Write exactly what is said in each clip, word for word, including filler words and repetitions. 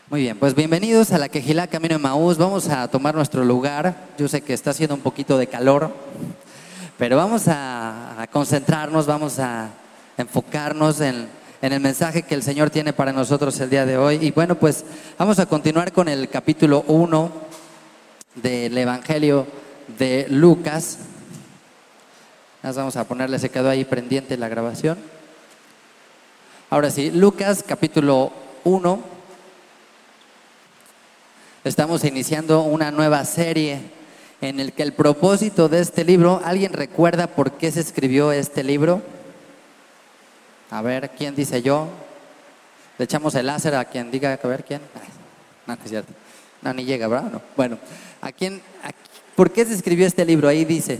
Muy bien, pues bienvenidos a la Quejilá Camino de Maús. Vamos a tomar nuestro lugar. Yo sé que está haciendo un poquito de calor, pero vamos a, a concentrarnos, vamos a enfocarnos en, en el mensaje que el Señor tiene para nosotros el día de hoy. Y bueno, pues vamos a continuar con el capítulo uno del Evangelio de Lucas. Nos vamos a ponerle, se quedó ahí pendiente la grabación. Ahora sí, Lucas capítulo uno. Estamos iniciando una nueva serie en el que el propósito de este libro, ¿alguien recuerda por qué se escribió este libro? A ver, ¿quién dice yo? Le echamos el láser a quien diga, a ver, ¿quién? No, no es cierto. No, ni llega, ¿verdad? No. Bueno, ¿a quién, a, ¿por qué se escribió este libro? Ahí dice.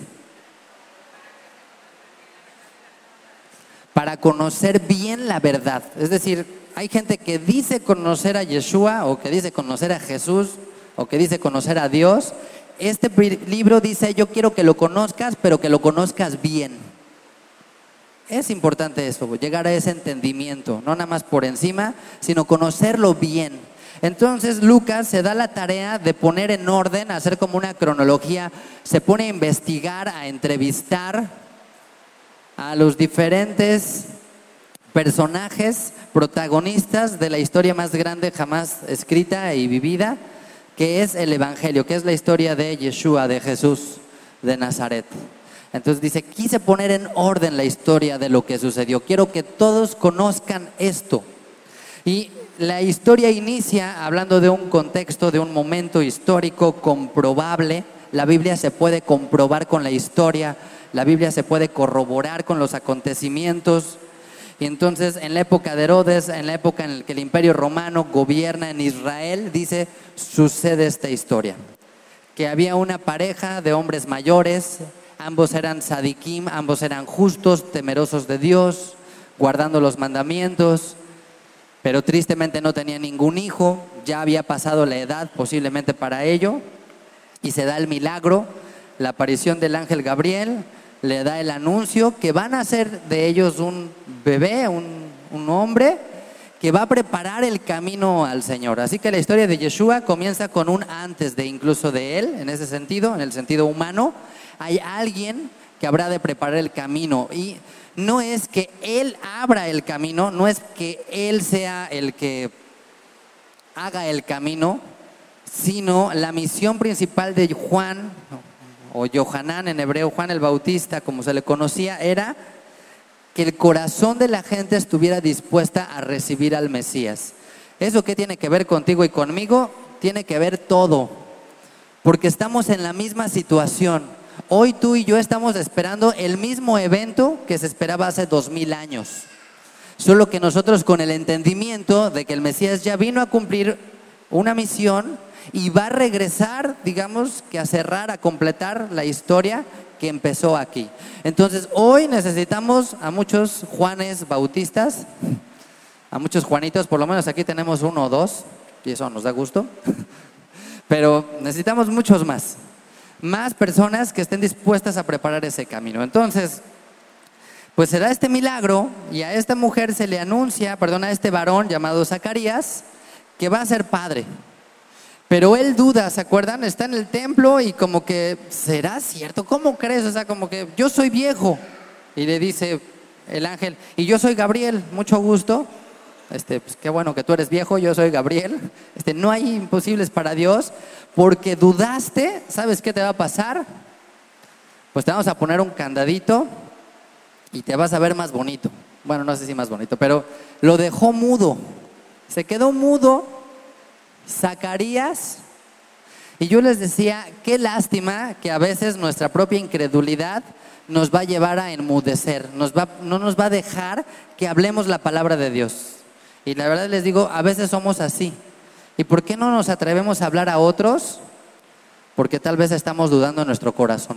Para conocer bien la verdad. Es decir, hay gente que dice conocer a Yeshua, o que dice conocer a Jesús, o que dice conocer a Dios. Este libro dice, yo quiero que lo conozcas, pero que lo conozcas bien. Es importante eso, llegar a ese entendimiento, no nada más por encima, sino conocerlo bien. Entonces Lucas se da la tarea de poner en orden, hacer como una cronología, se pone a investigar, a entrevistar a los diferentes personajes protagonistas de la historia más grande jamás escrita y vivida, que es el Evangelio, que es la historia de Yeshua, de Jesús de Nazaret. Entonces dice, quise poner en orden la historia de lo que sucedió. Quiero que todos conozcan esto. Y la historia inicia hablando de un contexto, de un momento histórico comprobable. La Biblia se puede comprobar con la historia, la Biblia se puede corroborar con los acontecimientos. Y entonces en la época de Herodes, en la época en la que el Imperio Romano gobierna en Israel, dice, sucede esta historia. Que había una pareja de hombres mayores, ambos eran sadikim, ambos eran justos, temerosos de Dios, guardando los mandamientos, pero tristemente no tenían ningún hijo, ya había pasado la edad posiblemente para ello, y se da el milagro, la aparición del ángel Gabriel, le da el anuncio que van a hacer de ellos un bebé, un, un hombre que va a preparar el camino al Señor. Así que la historia de Yeshua comienza con un antes de incluso de él, en ese sentido, en el sentido humano. Hay alguien que habrá de preparar el camino y no es que él abra el camino, no es que él sea el que haga el camino, sino la misión principal de Juan, o Yohanan en hebreo, Juan el Bautista, como se le conocía, era que el corazón de la gente estuviera dispuesta a recibir al Mesías. ¿Eso qué tiene que ver contigo y conmigo? Tiene que ver todo, porque estamos en la misma situación. Hoy tú y yo estamos esperando el mismo evento que se esperaba hace dos mil años, solo que nosotros con el entendimiento de que el Mesías ya vino a cumplir una misión y va a regresar, digamos, que a cerrar, a completar la historia que empezó aquí. Entonces, hoy necesitamos a muchos Juanes Bautistas, a muchos Juanitos, por lo menos aquí tenemos uno o dos, y eso nos da gusto, pero necesitamos muchos más, más personas que estén dispuestas a preparar ese camino. Entonces, pues se da este milagro y a esta mujer se le anuncia, perdón, a este varón llamado Zacarías, que va a ser padre. Pero él duda, ¿se acuerdan? Está en el templo y como que, ¿será cierto? ¿Cómo crees? O sea, como que yo soy viejo. Y le dice el ángel, y yo soy Gabriel, mucho gusto. Este, pues qué bueno que tú eres viejo, yo soy Gabriel. Este, no hay imposibles para Dios, porque dudaste, ¿sabes qué te va a pasar? Pues te vamos a poner un candadito y te vas a ver más bonito. Bueno, no sé si más bonito, pero lo dejó mudo. Se quedó mudo Zacarías, y yo les decía, qué lástima que a veces nuestra propia incredulidad nos va a llevar a enmudecer, nos va, no nos va a dejar que hablemos la palabra de Dios. Y la verdad les digo, a veces somos así. ¿Y por qué no nos atrevemos a hablar a otros? Porque tal vez estamos dudando en nuestro corazón.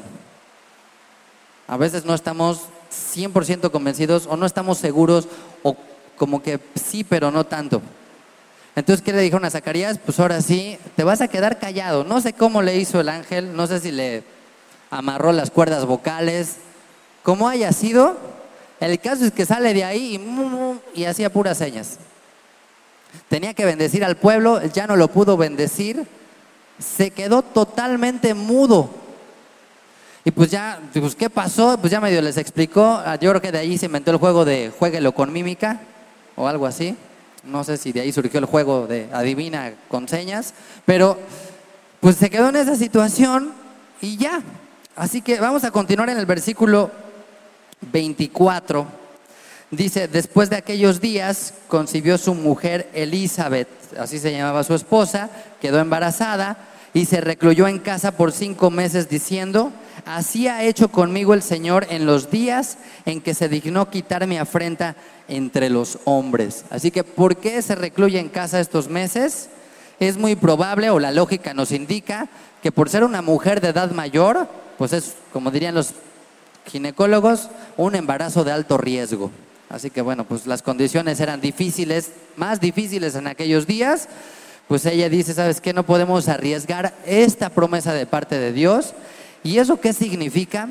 A veces no estamos cien por ciento convencidos, o no estamos seguros, o como que sí, pero no tanto. Entonces, ¿qué le dijeron a Zacarías? Pues ahora sí, te vas a quedar callado. No sé cómo le hizo el ángel, no sé si le amarró las cuerdas vocales, como haya sido. El caso es que sale de ahí y, y hacía puras señas. tenía que bendecir al pueblo, ya no lo pudo bendecir, se quedó totalmente mudo. Y pues ya, pues ¿qué pasó? Pues ya medio les explicó. Yo creo que de ahí se inventó el juego de juéguelo con mímica o algo así. No sé si de ahí surgió el juego de adivina con señas, pero pues se quedó en esa situación y ya. Así que vamos a continuar en el versículo veinticuatro. Dice, después de aquellos días concibió su mujer Elizabeth, así se llamaba su esposa, quedó embarazada y se recluyó en casa por cinco meses diciendo, así ha hecho conmigo el Señor en los días en que se dignó quitar mi afrenta entre los hombres. Así que, ¿por qué se recluye en casa estos meses? Es muy probable, o la lógica nos indica, que por ser una mujer de edad mayor, pues es, como dirían los ginecólogos, un embarazo de alto riesgo. Así que bueno, pues las condiciones eran difíciles, más difíciles en aquellos días. Pues ella dice, ¿sabes qué? No podemos arriesgar esta promesa de parte de Dios. ¿Y eso qué significa?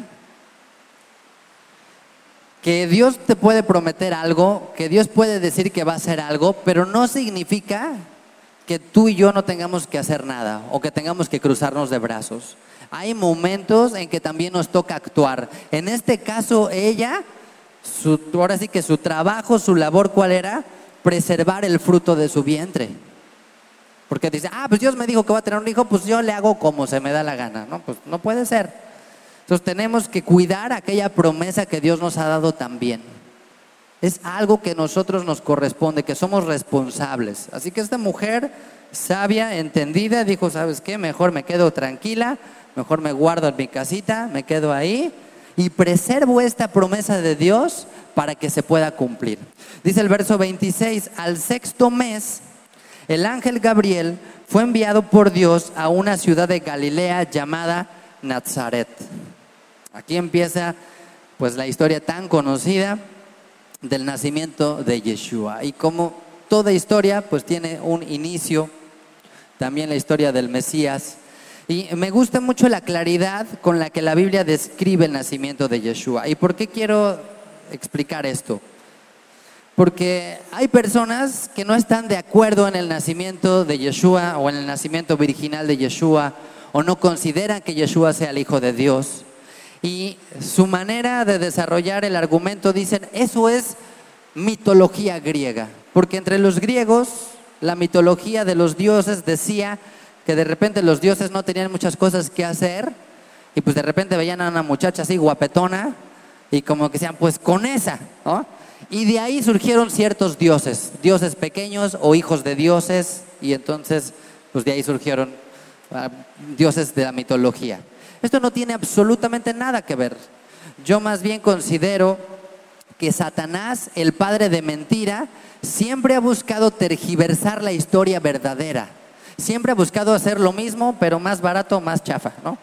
Que Dios te puede prometer algo, que Dios puede decir que va a hacer algo, pero no significa que tú y yo no tengamos que hacer nada o que tengamos que cruzarnos de brazos. Hay momentos en que también nos toca actuar. En este caso, ella, su, ahora sí que su trabajo, su labor, ¿cuál era? Preservar el fruto de su vientre. Porque dice, ah, pues Dios me dijo que va a tener un hijo, pues yo le hago como se me da la gana. No, pues no puede ser. Entonces tenemos que cuidar aquella promesa que Dios nos ha dado también. Es algo que a nosotros nos corresponde, que somos responsables. Así que esta mujer sabia, entendida, dijo, ¿sabes qué? Mejor me quedo tranquila, mejor me guardo en mi casita, me quedo ahí y preservo esta promesa de Dios para que se pueda cumplir. Dice el verso veintiséis, al sexto mes, el ángel Gabriel fue enviado por Dios a una ciudad de Galilea llamada Nazaret. Aquí empieza pues la historia tan conocida del nacimiento de Yeshua. Y como toda historia pues tiene un inicio, también la historia del Mesías. Y me gusta mucho la claridad con la que la Biblia describe el nacimiento de Yeshua. ¿Y por qué quiero explicar esto? Porque hay personas que no están de acuerdo en el nacimiento de Yeshua o en el nacimiento virginal de Yeshua, o no consideran que Yeshua sea el Hijo de Dios. Y su manera de desarrollar el argumento dicen, eso es mitología griega. Porque entre los griegos, la mitología de los dioses decía que de repente los dioses no tenían muchas cosas que hacer y pues de repente veían a una muchacha así guapetona y como que decían, pues con esa, ¿no? Y de ahí surgieron ciertos dioses, dioses pequeños o hijos de dioses, y entonces pues de ahí surgieron uh, dioses de la mitología. Esto no tiene absolutamente nada que ver. Yo más bien considero que Satanás, el padre de mentira, siempre ha buscado tergiversar la historia verdadera. Siempre ha buscado hacer lo mismo, pero más barato, más chafa, ¿no?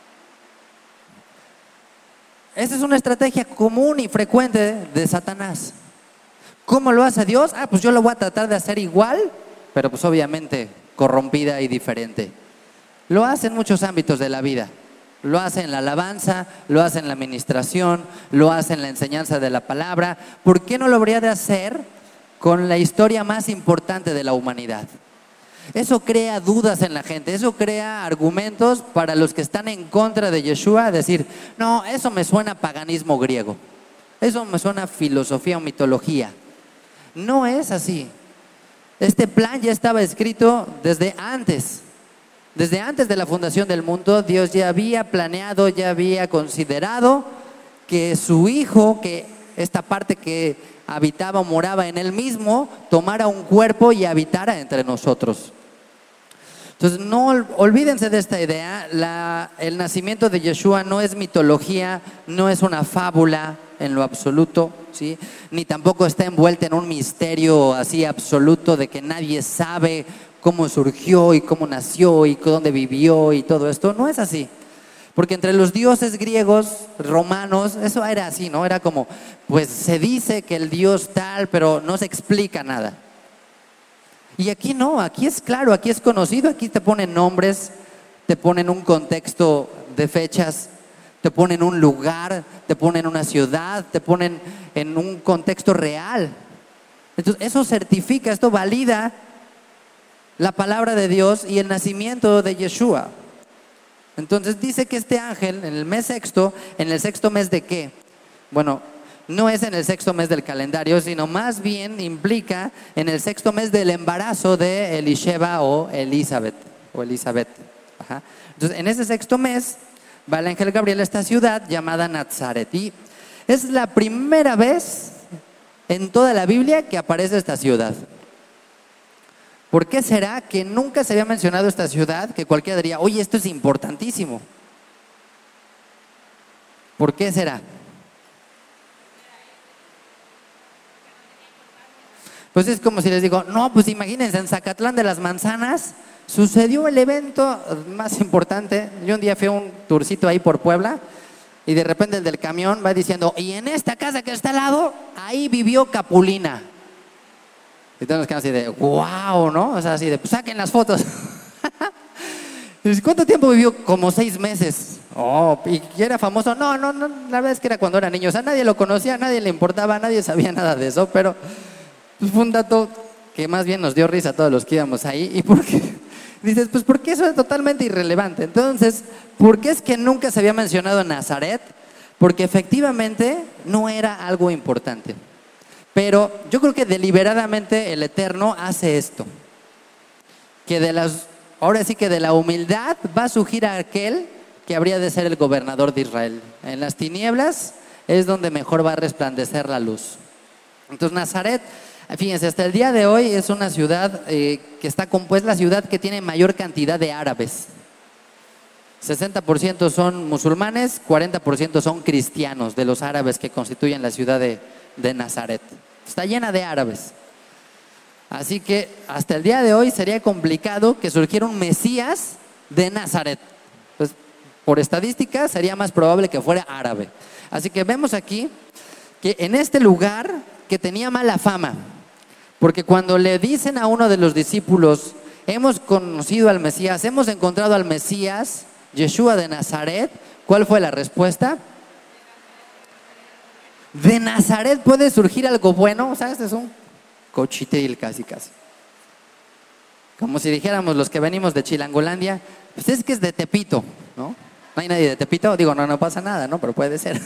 Esa es una estrategia común y frecuente de Satanás. ¿Cómo lo hace Dios? Ah, pues yo lo voy a tratar de hacer igual, pero pues obviamente corrompida y diferente. Lo hace en muchos ámbitos de la vida. Lo hace en la alabanza, lo hace en la administración, lo hace en la enseñanza de la palabra. ¿Por qué no lo habría de hacer con la historia más importante de la humanidad? Eso crea dudas en la gente, eso crea argumentos para los que están en contra de Yeshua, decir, no, eso me suena a paganismo griego, eso me suena a filosofía o mitología. No es así. Este plan ya estaba escrito desde antes, desde antes de la fundación del mundo. Dios ya había planeado, ya había considerado que su hijo, que esta parte que habitaba o moraba en él mismo, tomara un cuerpo y habitara entre nosotros. Entonces no olvídense de esta idea. La, el nacimiento de Yeshua no es mitología, no es una fábula en lo absoluto, ¿sí? Ni tampoco está envuelta en un misterio así absoluto de que nadie sabe cómo surgió y cómo nació y dónde vivió y todo esto. No es así. Porque entre los dioses griegos, romanos, eso era así, ¿no? Era como, pues se dice que el dios tal, pero no se explica nada. Y aquí no, aquí es claro, aquí es conocido, aquí te ponen nombres, te ponen un contexto de fechas, te ponen un lugar, te ponen una ciudad, te ponen en un contexto real. Entonces eso certifica, esto valida la palabra de Dios y el nacimiento de Yeshua. Entonces dice que este ángel en el mes sexto, ¿en el sexto mes de qué? Bueno, no es en el sexto mes del calendario, sino más bien implica en el sexto mes del embarazo de Elisheba o Elizabeth. O Elizabeth. Ajá. Entonces, en ese sexto mes va el ángel Gabriel a esta ciudad llamada Nazaret. Y es la primera vez en toda la Biblia que aparece esta ciudad. ¿Por qué será que nunca se había mencionado esta ciudad? Que cualquiera diría, oye, esto es importantísimo. ¿Por qué será? Pues es como si les digo, no, pues imagínense, en Zacatlán de las Manzanas sucedió el evento más importante. Yo un día fui a un tourcito ahí por Puebla y de repente el del camión va diciendo, y en esta casa que está al lado, ahí vivió Capulina. Y todos nos quedamos así de, wow, ¿no? O sea, así de, pues saquen las fotos. ¿Cuánto tiempo vivió? Como seis meses. Oh, ¿y era famoso? No, no, no, la verdad es que era cuando era niño. O sea, nadie lo conocía, nadie le importaba, nadie sabía nada de eso, pero pues, fue un dato que más bien nos dio risa a todos los que íbamos ahí. ¿Y por qué? Dices, pues porque eso es totalmente irrelevante. Entonces, ¿por qué es que nunca se había mencionado Nazaret? Porque efectivamente no era algo importante. Pero yo creo que deliberadamente el Eterno hace esto. Que de las, ahora sí que de la humildad va a surgir a aquel que habría de ser el gobernador de Israel. En las tinieblas es donde mejor va a resplandecer la luz. Entonces Nazaret, fíjense, hasta el día de hoy es una ciudad eh, que está compuesta, la ciudad que tiene mayor cantidad de árabes. sesenta por ciento son musulmanes, cuarenta por ciento son cristianos de los árabes que constituyen la ciudad de, de Nazaret. Está llena de árabes. Así que hasta el día de hoy sería complicado que surgiera un Mesías de Nazaret. Pues, por estadística sería más probable que fuera árabe. Así que vemos aquí que en este lugar que tenía mala fama, porque cuando le dicen a uno de los discípulos, hemos conocido al Mesías, hemos encontrado al Mesías, Yeshua de Nazaret, ¿cuál fue la respuesta? ¿De Nazaret puede surgir algo bueno? O sea, este es un cochitel casi casi. Como si dijéramos los que venimos de Chilangolandia, pues es que es de Tepito, ¿no? ¿No hay nadie de Tepito? Digo, no, no pasa nada, ¿no? Pero puede ser.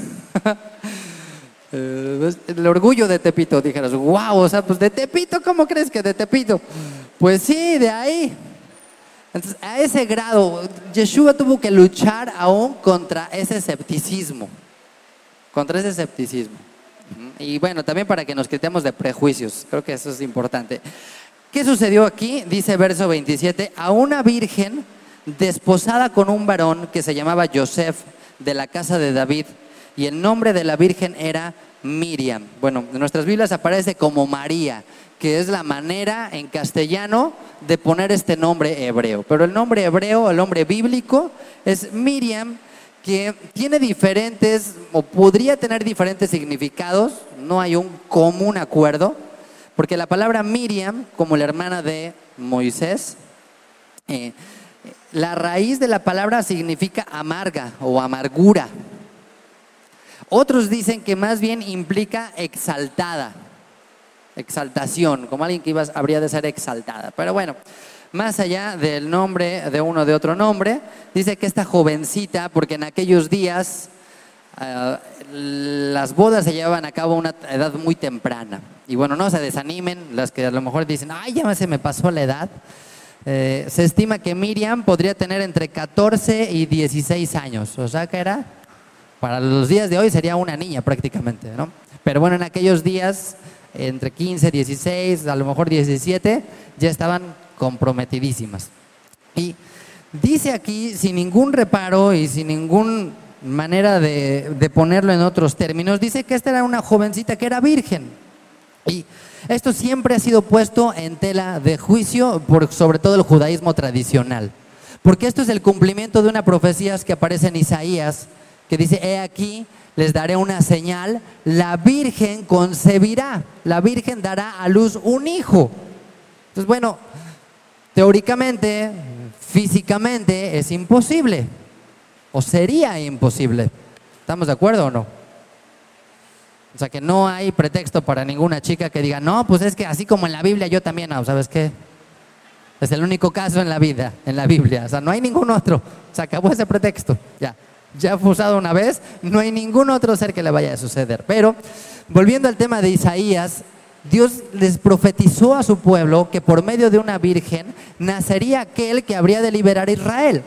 El orgullo de Tepito, dijeras, wow, o sea, pues de Tepito, ¿cómo crees que de Tepito? Pues sí, de ahí. Entonces, a ese grado, Yeshua tuvo que luchar aún contra ese escepticismo. Contra ese escepticismo. Y bueno, también para que nos quitemos de prejuicios, creo que eso es importante. ¿Qué sucedió aquí? Dice verso veintisiete, a una virgen desposada con un varón que se llamaba Yosef, de la casa de David, y el nombre de la virgen era Miriam. Bueno, en nuestras Biblias aparece como María, que es la manera en castellano de poner este nombre hebreo. Pero el nombre hebreo, el nombre bíblico, es Miriam, que tiene diferentes, o podría tener diferentes significados, no hay un común acuerdo, porque la palabra Miriam, como la hermana de Moisés, eh, la raíz de la palabra significa amarga o amargura. Otros dicen que más bien implica exaltada, exaltación, como alguien que iba, habría de ser exaltada. Pero bueno, más allá del nombre de uno de otro nombre, dice que esta jovencita, porque en aquellos días uh, las bodas se llevaban a cabo a una edad muy temprana. Y bueno, no se desanimen las que a lo mejor dicen, ay, ya se me pasó la edad. Eh, se estima que Miriam podría tener entre catorce y dieciséis años, o sea que era, para los días de hoy sería una niña prácticamente, ¿no? Pero bueno, en aquellos días, entre quince, dieciséis, a lo mejor diecisiete, ya estaban comprometidísimas. Y dice aquí, sin ningún reparo y sin ninguna manera de, de ponerlo en otros términos, dice que esta era una jovencita que era virgen. Y esto siempre ha sido puesto en tela de juicio por sobre todo el judaísmo tradicional, porque esto es el cumplimiento de una profecía que aparece en Isaías, que dice, he aquí, les daré una señal, la virgen concebirá, la virgen dará a luz un hijo. Entonces, bueno, teóricamente, físicamente es imposible, o sería imposible. ¿Estamos de acuerdo o no? O sea que no hay pretexto para ninguna chica que diga, no, pues es que así como en la Biblia yo también, no, ¿sabes qué? Es el único caso en la vida, en la Biblia. O sea, no hay ningún otro. Se acabó ese pretexto. Ya, ya fue usado una vez. No hay ningún otro ser que le vaya a suceder. Pero, volviendo al tema de Isaías, Dios les profetizó a su pueblo que por medio de una virgen nacería aquel que habría de liberar a Israel.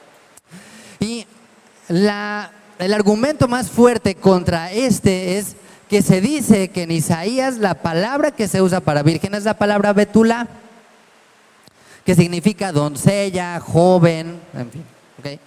Y la, el argumento más fuerte contra este es que se dice que en Isaías la palabra que se usa para virgen es la palabra betulá, que significa doncella, joven, en fin, ¿okay?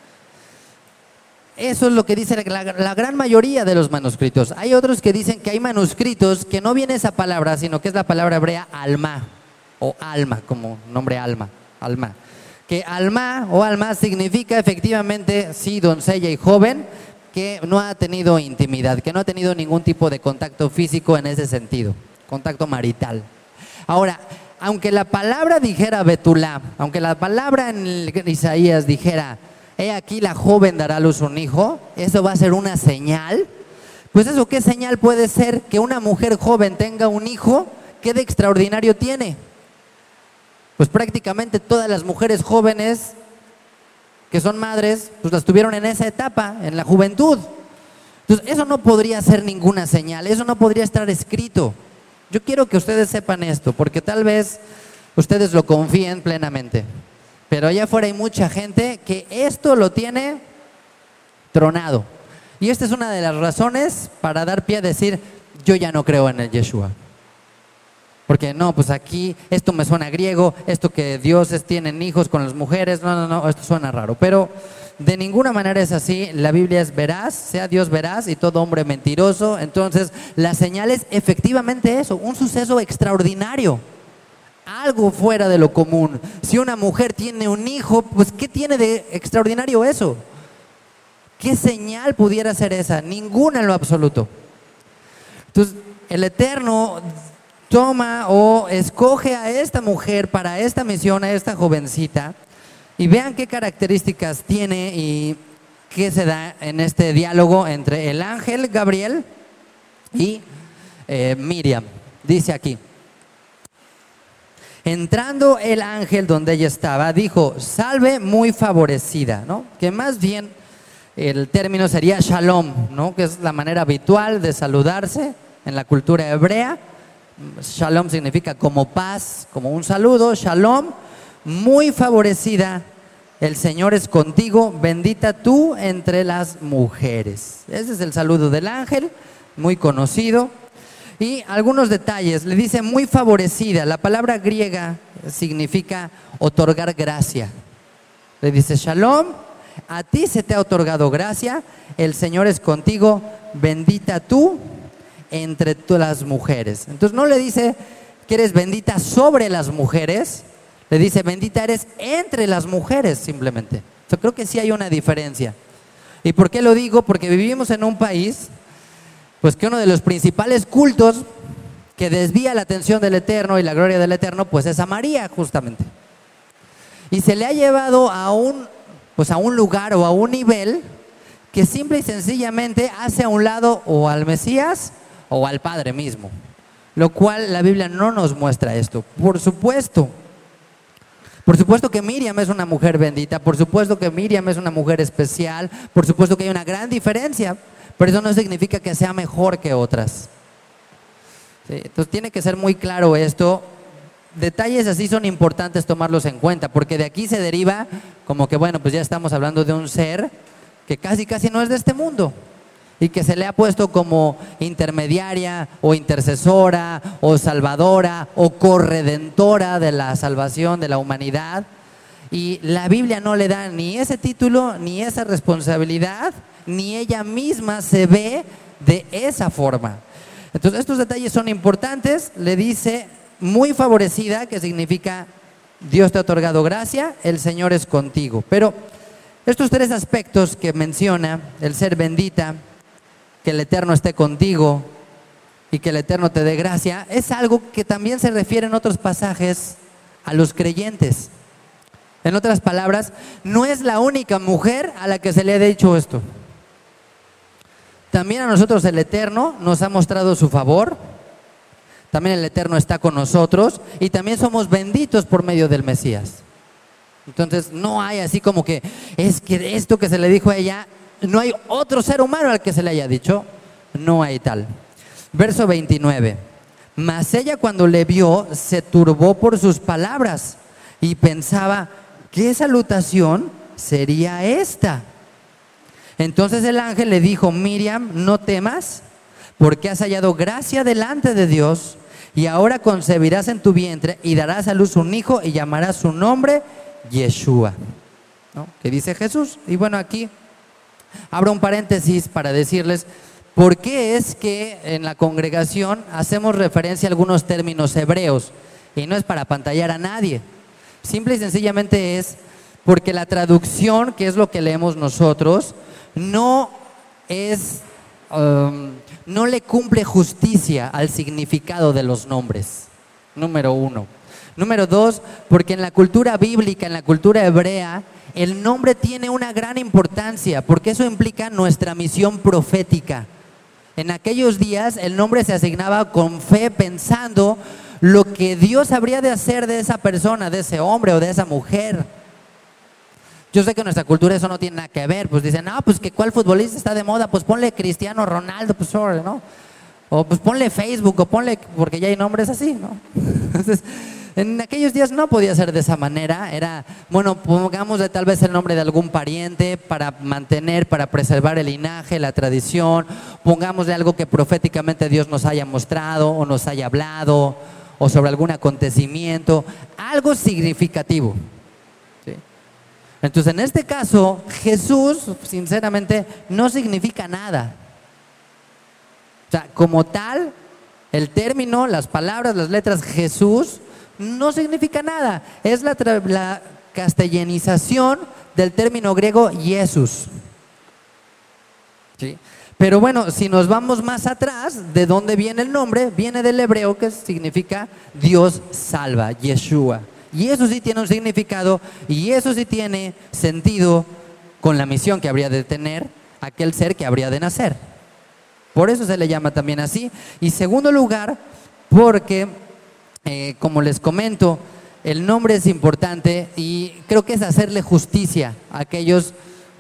Eso es lo que dice la, la gran mayoría de los manuscritos. Hay otros que dicen que hay manuscritos que no viene esa palabra, sino que es la palabra hebrea alma, o alma, como nombre alma, alma. Que alma o alma significa efectivamente, sí, doncella y joven, que no ha tenido intimidad, que no ha tenido ningún tipo de contacto físico en ese sentido, contacto marital. Ahora, aunque la palabra dijera betulá, aunque la palabra en Isaías dijera, he aquí la joven dará a luz un hijo, eso va a ser una señal. Pues eso, ¿qué señal puede ser? Que una mujer joven tenga un hijo, ¿qué de extraordinario tiene? Pues prácticamente todas las mujeres jóvenes que son madres, pues las tuvieron en esa etapa, en la juventud. Entonces, eso no podría ser ninguna señal, eso no podría estar escrito. Yo quiero que ustedes sepan esto, porque tal vez ustedes lo confíen plenamente. Pero allá afuera hay mucha gente que esto lo tiene tronado. Y esta es una de las razones para dar pie a decir, yo ya no creo en el Yeshua. Porque no, pues aquí esto me suena griego, esto que dioses tienen hijos con las mujeres, no, no, no, esto suena raro. Pero de ninguna manera es así, la Biblia es veraz, sea Dios veraz y todo hombre mentiroso. Entonces la señal es efectivamente eso, un suceso extraordinario. Algo fuera de lo común. Si una mujer tiene un hijo, pues ¿qué tiene de extraordinario eso? ¿Qué señal pudiera ser esa? Ninguna en lo absoluto. Entonces, el Eterno toma o escoge a esta mujer para esta misión, a esta jovencita, y vean qué características tiene y qué se da en este diálogo entre el ángel Gabriel y eh, Miriam. Dice aquí, entrando el ángel donde ella estaba, dijo, salve muy favorecida, ¿no? Que más bien el término sería shalom, ¿no? Que es la manera habitual de saludarse en la cultura hebrea. Shalom significa como paz, como un saludo, shalom, muy favorecida, el Señor es contigo, bendita tú entre las mujeres. Ese es el saludo del ángel, muy conocido. Y algunos detalles, le dice muy favorecida, la palabra griega significa otorgar gracia. Le dice shalom, a ti se te ha otorgado gracia, el Señor es contigo, bendita tú entre todas las mujeres. Entonces no le dice que eres bendita sobre las mujeres, le dice bendita eres entre las mujeres simplemente. Yo creo que sí hay una diferencia. ¿Y por qué lo digo? Porque vivimos en un país, pues que uno de los principales cultos que desvía la atención del Eterno y la gloria del Eterno, pues es a María justamente. Y se le ha llevado a un, pues a un lugar o a un nivel que simple y sencillamente hace a un lado o al Mesías o al Padre mismo, lo cual la Biblia no nos muestra esto. Por supuesto, por supuesto que Miriam es una mujer bendita, por supuesto que Miriam es una mujer especial, por supuesto que hay una gran diferencia, pero eso no significa que sea mejor que otras. Sí, entonces tiene que ser muy claro esto. Detalles así son importantes tomarlos en cuenta, porque de aquí se deriva como que bueno, pues ya estamos hablando de un ser que casi casi no es de este mundo y que se le ha puesto como intermediaria o intercesora o salvadora o corredentora de la salvación de la humanidad, y la Biblia no le da ni ese título ni esa responsabilidad, ni ella misma se ve de esa forma. Entonces estos detalles son importantes. Le dice muy favorecida, que significa Dios te ha otorgado gracia, el Señor es contigo. Pero estos tres aspectos que menciona, el ser bendita, que el Eterno esté contigo y que el Eterno te dé gracia, es algo que también se refiere en otros pasajes a los creyentes. En otras palabras, no es la única mujer a la que se le ha dicho esto. También a nosotros el Eterno nos ha mostrado su favor. también el Eterno está con nosotros y también somos benditos por medio del Mesías. Entonces no hay así como que es que esto que se le dijo a ella, no hay otro ser humano al que se le haya dicho, no hay tal. Verso veintinueve, mas ella cuando le vio se turbó por sus palabras y pensaba, ¿qué salutación sería esta? Entonces el ángel le dijo, Miriam, no temas, porque has hallado gracia delante de Dios, y ahora concebirás en tu vientre y darás a luz un hijo y llamarás su nombre Yeshua, ¿no? Que dice Jesús. Y bueno, aquí abro un paréntesis para decirles por qué es que en la congregación hacemos referencia a algunos términos hebreos, y no es para apantallar a nadie, simple y sencillamente es porque la traducción, que es lo que leemos nosotros, no es um, no le cumple justicia al significado de los nombres, número uno. Número dos, porque en la cultura bíblica, en la cultura hebrea, el nombre tiene una gran importancia, porque eso implica nuestra misión profética. En aquellos días el nombre se asignaba con fe, pensando lo que Dios habría de hacer de esa persona, de ese hombre o de esa mujer. Yo sé que en nuestra cultura eso no tiene nada que ver, pues dicen, no, pues que cuál futbolista está de moda, pues ponle Cristiano Ronaldo, pues sobre, ¿no? O pues ponle Facebook, o ponle, porque ya hay nombres así, ¿no? Entonces, en aquellos días no podía ser de esa manera, era, bueno, pongamos de tal vez el nombre de algún pariente para mantener, para preservar el linaje, la tradición, pongamos de algo que proféticamente Dios nos haya mostrado o nos haya hablado, o sobre algún acontecimiento, algo significativo. Entonces, en este caso, Jesús, sinceramente, no significa nada. O sea, como tal, el término, las palabras, las letras Jesús, no significa nada. Es la, la castellanización del término griego Jesús. ¿Sí? Pero bueno, si nos vamos más atrás, ¿de dónde viene el nombre? Viene del hebreo, que significa Dios salva, Yeshua. Y eso sí tiene un significado, y eso sí tiene sentido con la misión que habría de tener aquel ser que habría de nacer. Por eso se le llama también así. Y segundo lugar, porque, eh, como les comento, el nombre es importante y creo que es hacerle justicia a aquellos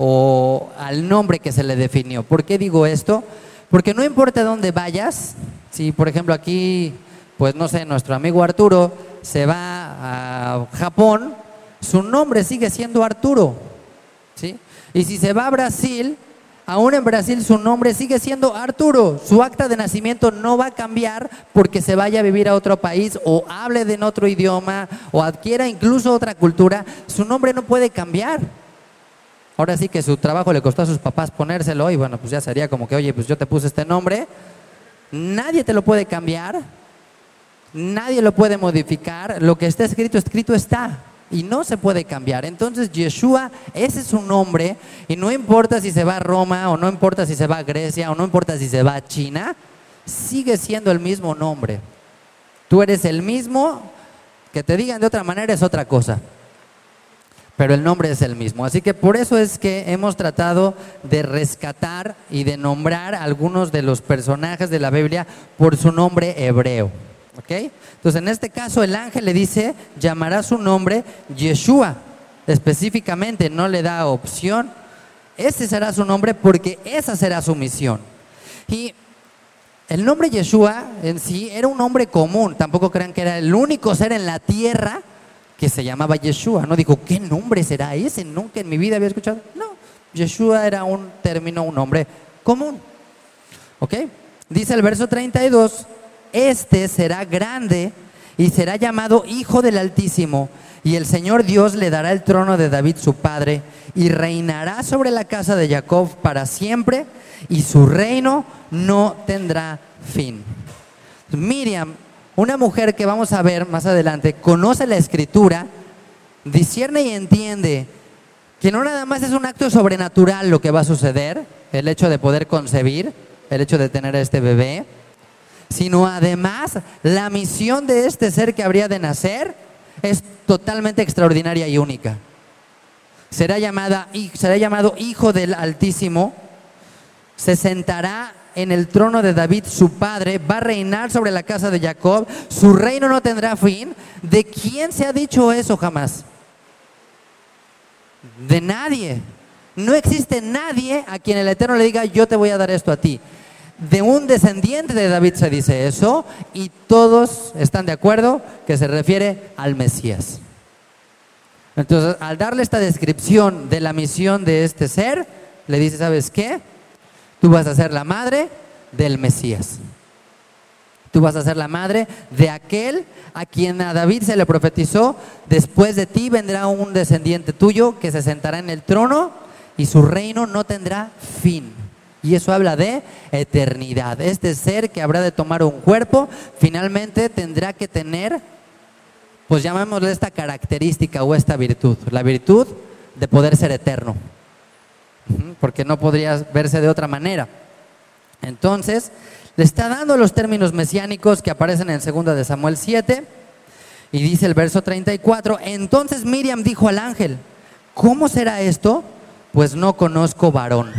o al nombre que se le definió. ¿Por qué digo esto? Porque no importa dónde vayas, si por ejemplo aquí, pues no sé, nuestro amigo Arturo se va a Japón, su nombre sigue siendo Arturo, ¿sí? Y si se va a Brasil, aún en Brasil su nombre sigue siendo Arturo. Su acta de nacimiento no va a cambiar porque se vaya a vivir a otro país o hable en otro idioma o adquiera incluso otra cultura. Su nombre no puede cambiar. Ahora sí que su trabajo le costó a sus papás ponérselo y bueno, pues ya sería como que, oye, pues yo te puse este nombre. Nadie te lo puede cambiar. Nadie lo puede modificar. Lo que está escrito, escrito está. Y no se puede cambiar. Entonces Yeshua, ese es su nombre. Y no importa si se va a Roma, o no importa si se va a Grecia, o no importa si se va a China, sigue siendo el mismo nombre. Tú eres el mismo. Que te digan de otra manera es otra cosa, pero el nombre es el mismo. Así que por eso es que hemos tratado de rescatar y de nombrar a algunos de los personajes de la Biblia por su nombre hebreo. ¿Okay? Entonces, en este caso, el ángel le dice, llamará su nombre Yeshua. Específicamente, no le da opción. Ese será su nombre porque esa será su misión. Y el nombre Yeshua en sí era un nombre común. Tampoco crean que era el único ser en la tierra que se llamaba Yeshua. No digo, ¿qué nombre será ese? Nunca en mi vida había escuchado. No, Yeshua era un término, un nombre común. ¿Ok? Dice el verso treinta y dos, este será grande y será llamado Hijo del Altísimo, y el Señor Dios le dará el trono de David su padre, y reinará sobre la casa de Jacob para siempre, y su reino no tendrá fin. Miriam, una mujer que vamos a ver más adelante, conoce la escritura, discierne y entiende que no nada más es un acto sobrenatural lo que va a suceder, el hecho de poder concebir, el hecho de tener a este bebé, sino además la misión de este ser que habría de nacer es totalmente extraordinaria y única. Será, llamada, será llamado Hijo del Altísimo, se sentará en el trono de David su padre, va a reinar sobre la casa de Jacob, su reino no tendrá fin. ¿De quién se ha dicho eso jamás? De nadie. No existe nadie a quien el Eterno le diga, yo te voy a dar esto a ti. De un descendiente de David se dice eso, y todos están de acuerdo que se refiere al Mesías. Entonces, al darle esta descripción de la misión de este ser, le dice, ¿sabes qué? Tú vas a ser la madre del Mesías. Tú vas a ser la madre de aquel a quien a David se le profetizó, después de ti vendrá un descendiente tuyo que se sentará en el trono y su reino no tendrá fin. Y eso habla de eternidad. Este ser que habrá de tomar un cuerpo, finalmente tendrá que tener, pues llamémosle esta característica o esta virtud, la virtud de poder ser eterno, porque no podría verse de otra manera. Entonces, le está dando los términos mesiánicos que aparecen en segunda de Samuel siete, y dice el verso treinta y cuatro, entonces Miriam dijo al ángel, ¿cómo será esto? Pues no conozco varón.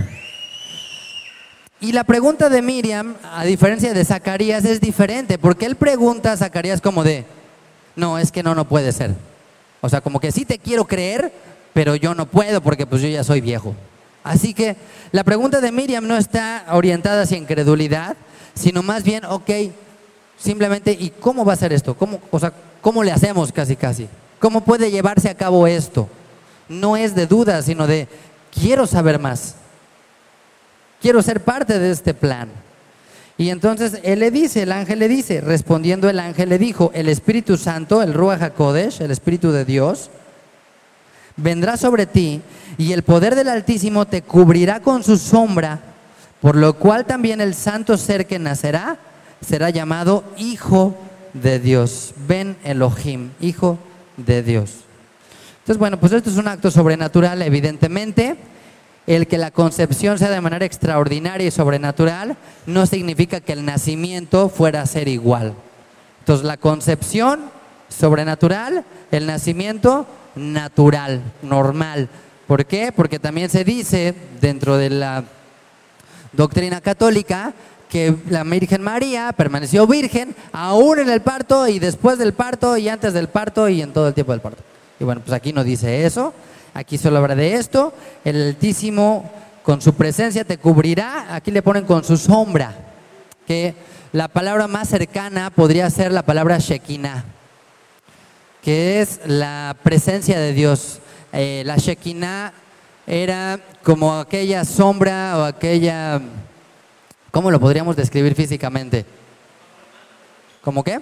Y la pregunta de Miriam, a diferencia de Zacarías, es diferente, porque él pregunta a Zacarías como de, no, es que no, no puede ser. O sea, como que sí te quiero creer, pero yo no puedo porque pues yo ya soy viejo. Así que la pregunta de Miriam no está orientada hacia incredulidad, sino más bien, ok, simplemente, ¿y cómo va a ser esto? ¿Cómo, o sea, ¿cómo le hacemos casi casi? ¿Cómo puede llevarse a cabo esto? No es de duda, sino de, quiero saber más. Quiero ser parte de este plan. Y entonces él le dice, el ángel le dice, respondiendo el ángel le dijo, el Espíritu Santo, el Ruach HaKodesh, el Espíritu de Dios, vendrá sobre ti y el poder del Altísimo te cubrirá con su sombra, por lo cual también el santo ser que nacerá será llamado Hijo de Dios. Ben Elohim, Hijo de Dios. Entonces, bueno, pues esto es un acto sobrenatural, evidentemente. El que la concepción sea de manera extraordinaria y sobrenatural no significa que el nacimiento fuera a ser igual. Entonces, la concepción sobrenatural, el nacimiento natural, normal. ¿Por qué? Porque también se dice dentro de la doctrina católica que la Virgen María permaneció virgen aún en el parto y después del parto y antes del parto y en todo el tiempo del parto. Y bueno, pues aquí no dice eso. Aquí solo habla de esto, el Altísimo con su presencia te cubrirá, aquí le ponen con su sombra, que la palabra más cercana podría ser la palabra Shekinah, que es la presencia de Dios. Eh, la Shekinah era como aquella sombra o aquella, ¿cómo lo podríamos describir físicamente? ¿Cómo qué?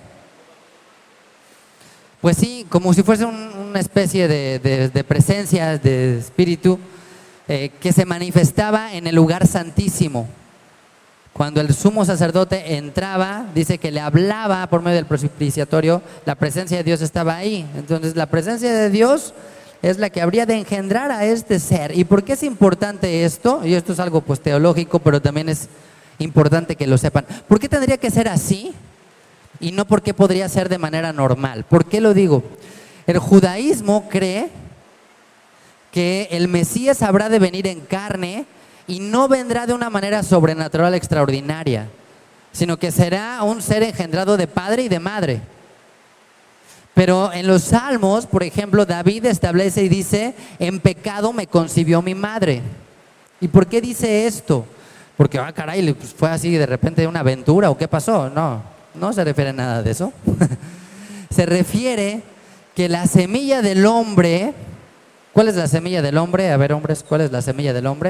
Pues sí, como si fuese un, una especie de, de, de presencia, de espíritu, eh, que se manifestaba en el lugar santísimo. Cuando el sumo sacerdote entraba, dice que le hablaba por medio del propiciatorio, la presencia de Dios estaba ahí. Entonces la presencia de Dios es la que habría de engendrar a este ser. ¿Y por qué es importante esto? Y esto es algo pues teológico, pero también es importante que lo sepan. ¿Por qué tendría que ser así? Y no porque podría ser de manera normal. ¿Por qué lo digo? El judaísmo cree que el Mesías habrá de venir en carne y no vendrá de una manera sobrenatural extraordinaria, sino que será un ser engendrado de padre y de madre. Pero en los Salmos, por ejemplo, David establece y dice, en pecado me concibió mi madre. ¿Y por qué dice esto? Porque, ah, caray, pues fue así de repente una aventura, ¿o qué pasó? No. No se refiere a nada de eso. Se refiere que la semilla del hombre, ¿cuál es la semilla del hombre? A ver, hombres, ¿cuál es la semilla del hombre?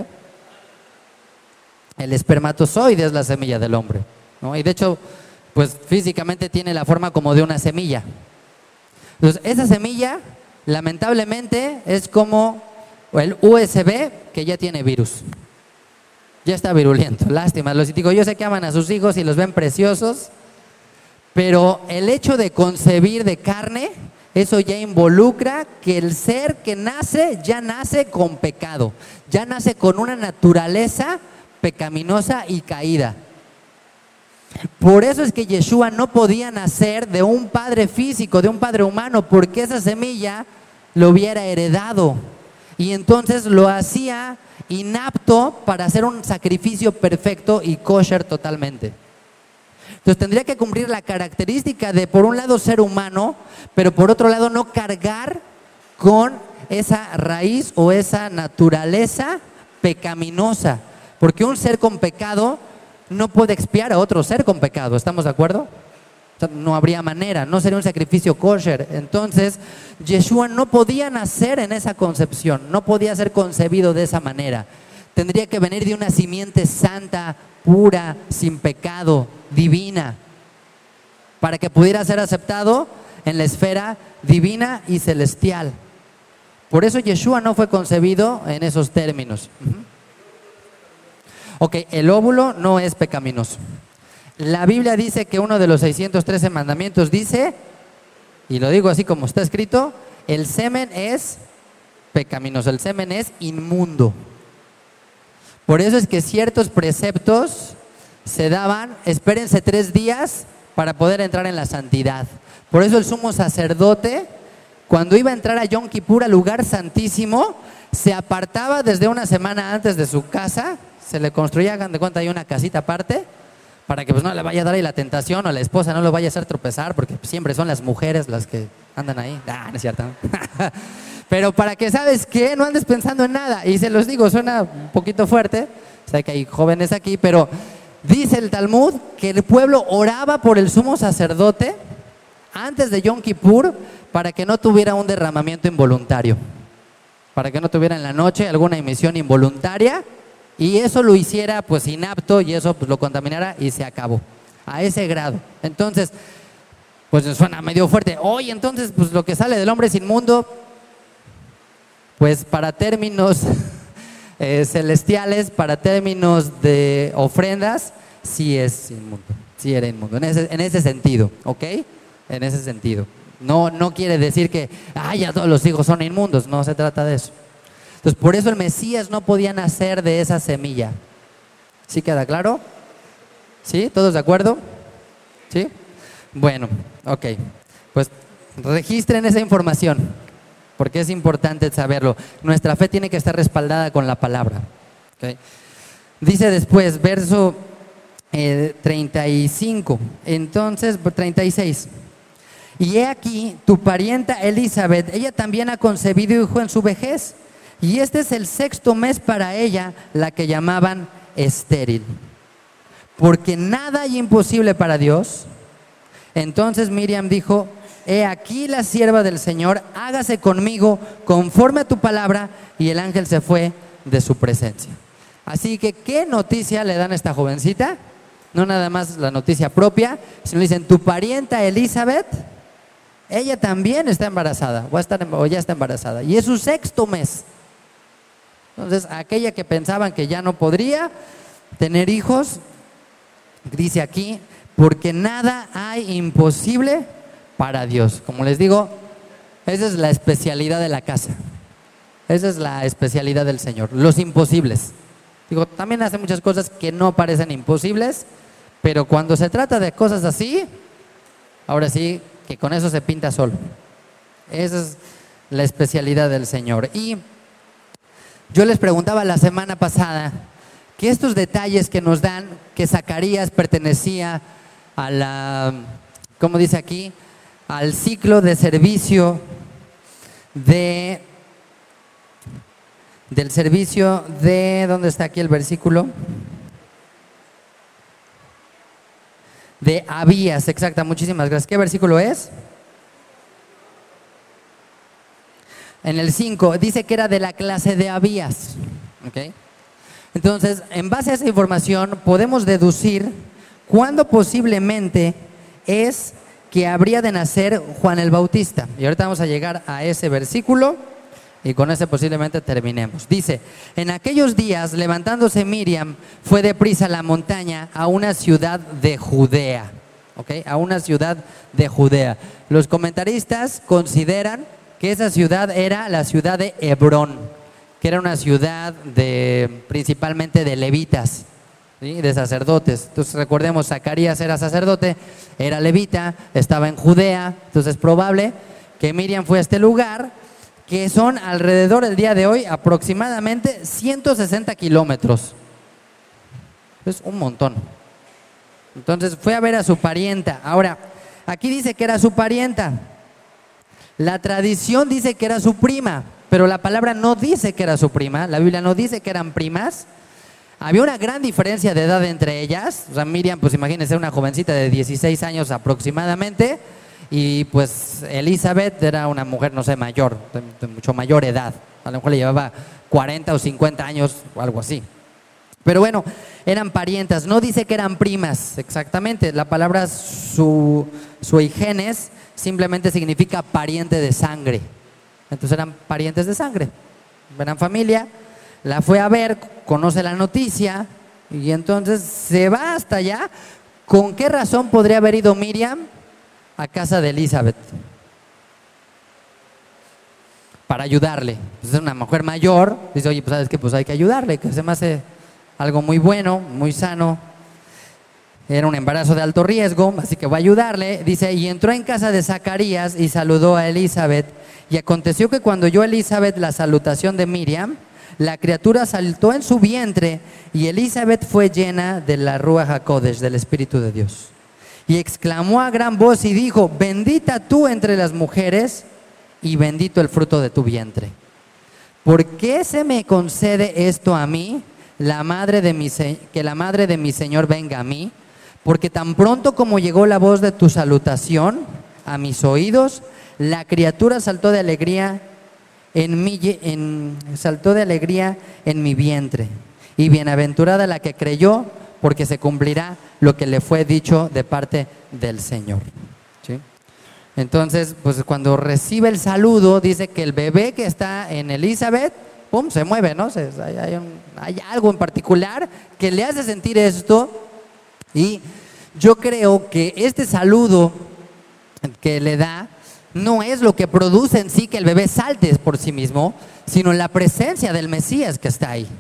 El espermatozoide es la semilla del hombre, ¿no? Y de hecho, pues físicamente tiene la forma como de una semilla. Entonces, esa semilla, lamentablemente, es como el U S B que ya tiene virus. Ya está virulento, lástima. Los digo, yo sé que aman a sus hijos y los ven preciosos, pero el hecho de concebir de carne, eso ya involucra que el ser que nace, ya nace con pecado, ya nace con una naturaleza pecaminosa y caída. Por eso es que Yeshua no podía nacer de un padre físico, de un padre humano, porque esa semilla lo hubiera heredado. Y entonces lo hacía inapto para hacer un sacrificio perfecto y kosher totalmente. Entonces tendría que cumplir la característica de, por un lado, ser humano, pero por otro lado no cargar con esa raíz o esa naturaleza pecaminosa, porque un ser con pecado no puede expiar a otro ser con pecado, ¿estamos de acuerdo? O sea, no habría manera, no sería un sacrificio kosher. Entonces Yeshua no podía nacer en esa concepción, no podía ser concebido de esa manera. Tendría que venir de una simiente santa, pura, sin pecado, divina, para que pudiera ser aceptado en la esfera divina y celestial. Por eso Yeshua no fue concebido en esos términos. Uh-huh. Ok, el óvulo no es pecaminoso. La Biblia dice que uno de los seiscientos trece mandamientos dice, y lo digo así como está escrito, el semen es pecaminoso, el semen es inmundo. Por eso es que ciertos preceptos se daban, espérense tres días para poder entrar en la santidad. Por eso el sumo sacerdote, cuando iba a entrar a Yom Kippur, al lugar santísimo, se apartaba desde una semana antes de su casa, se le construía, hagan de cuenta, hay una casita aparte, para que pues no le vaya a dar ahí la tentación, o la esposa no lo vaya a hacer tropezar, porque siempre son las mujeres las que andan ahí. Ah, no es cierto. Pero para que, ¿sabes qué? No andes pensando en nada. Y se los digo, suena un poquito fuerte, sé que hay jóvenes aquí, pero dice el Talmud que el pueblo oraba por el sumo sacerdote antes de Yom Kippur para que no tuviera un derramamiento involuntario, para que no tuviera en la noche alguna emisión involuntaria, y eso lo hiciera pues inapto, y eso pues lo contaminara y se acabó, a ese grado. Entonces, pues suena medio fuerte. Oye, entonces pues lo que sale del hombre es inmundo. Pues para términos eh, celestiales, para términos de ofrendas, sí es inmundo, sí era inmundo, en ese, en ese sentido, ¿ok? En ese sentido. No, no quiere decir que, ay, ya todos los hijos son inmundos, no se trata de eso. Entonces, por eso el Mesías no podía nacer de esa semilla. ¿Sí queda claro? ¿Sí? ¿Todos de acuerdo? ¿Sí? Bueno, ok. Pues registren esa información, porque es importante saberlo. Nuestra fe tiene que estar respaldada con la palabra. ¿Okay? Dice después, verso eh, treinta y cinco, entonces, treinta y seis. Y he aquí, tu parienta Elizabeth, ella también ha concebido hijo en su vejez, y este es el sexto mes para ella, la que llamaban estéril. Porque nada hay imposible para Dios. Entonces Miriam dijo, he aquí la sierva del Señor, hágase conmigo conforme a tu palabra, y el ángel se fue de su presencia. Así que, ¿qué noticia le dan a esta jovencita? No nada más la noticia propia, sino dicen, tu parienta Elizabeth, ella también está embarazada, o, está, o ya está embarazada, y es su sexto mes. Entonces, aquella que pensaban que ya no podría tener hijos, dice aquí, porque nada hay imposible para Dios. Como les digo, esa es la especialidad de la casa. Esa es la especialidad del Señor, los imposibles. Digo, también hace muchas cosas que no parecen imposibles, pero cuando se trata de cosas así, ahora sí, que con eso se pinta solo. Esa es la especialidad del Señor. Y yo les preguntaba la semana pasada que estos detalles que nos dan, que Zacarías pertenecía a la, ¿cómo dice aquí? Al ciclo de servicio de, del servicio de, ¿dónde está aquí el versículo? De Abías, exacta, muchísimas gracias. ¿Qué versículo es? En el cinco, dice que era de la clase de Abías. ¿Okay? Entonces, en base a esa información, podemos deducir cuándo posiblemente es que habría de nacer Juan el Bautista. Y ahorita vamos a llegar a ese versículo y con ese posiblemente terminemos. Dice, en aquellos días, levantándose Miriam, fue deprisa a la montaña a una ciudad de Judea. ¿Okay? A una ciudad de Judea. Los comentaristas consideran que esa ciudad era la ciudad de Hebrón, que era una ciudad de principalmente de levitas, ¿sí? De sacerdotes. Entonces recordemos, Zacarías era sacerdote, era levita, estaba en Judea, entonces es probable que Miriam fue a este lugar que son alrededor del día de hoy aproximadamente ciento sesenta kilómetros. Es un montón. Entonces fue a ver a su parienta. Ahora, aquí dice que era su parienta. La tradición dice que era su prima, pero la palabra no dice que era su prima. La Biblia no dice que eran primas. Había una gran diferencia de edad entre ellas. O sea, Miriam, pues imagínense, una jovencita de dieciséis años aproximadamente. Y pues Elizabeth era una mujer, no sé, mayor, de, de mucho mayor edad. A lo mejor le llevaba cuarenta o cincuenta años o algo así. Pero bueno, eran parientas. No dice que eran primas exactamente. La palabra su, suigenes simplemente significa pariente de sangre. Entonces eran parientes de sangre. Eran familia. La fue a ver, conoce la noticia y entonces se va hasta allá. ¿Con qué razón podría haber ido Miriam a casa de Elizabeth? Para ayudarle. Pues es una mujer mayor. Dice, oye, pues sabes que pues hay que ayudarle, que se me hace algo muy bueno, muy sano. Era un embarazo de alto riesgo, así que voy a ayudarle. Dice, y entró en casa de Zacarías y saludó a Elizabeth. Y aconteció que cuando oyó Elizabeth la salutación de Miriam, la criatura saltó en su vientre y Elizabeth fue llena de la Ruach HaKodesh, del Espíritu de Dios. Y exclamó a gran voz y dijo, bendita tú entre las mujeres y bendito el fruto de tu vientre. ¿Por qué se me concede esto a mí, la madre de mi se- que la madre de mi Señor venga a mí? Porque tan pronto como llegó la voz de tu salutación a mis oídos, la criatura saltó de alegría en mi, en, saltó de alegría en mi vientre. Y bienaventurada la que creyó, porque se cumplirá lo que le fue dicho de parte del Señor. ¿Sí? Entonces, pues cuando recibe el saludo, dice que el bebé que está en Elizabeth, pum, se mueve, ¿no? Se, hay, hay, un, hay algo en particular que le hace sentir esto. Y yo creo que este saludo que le da no es lo que produce en sí que el bebé salte por sí mismo, sino la presencia del Mesías que está ahí.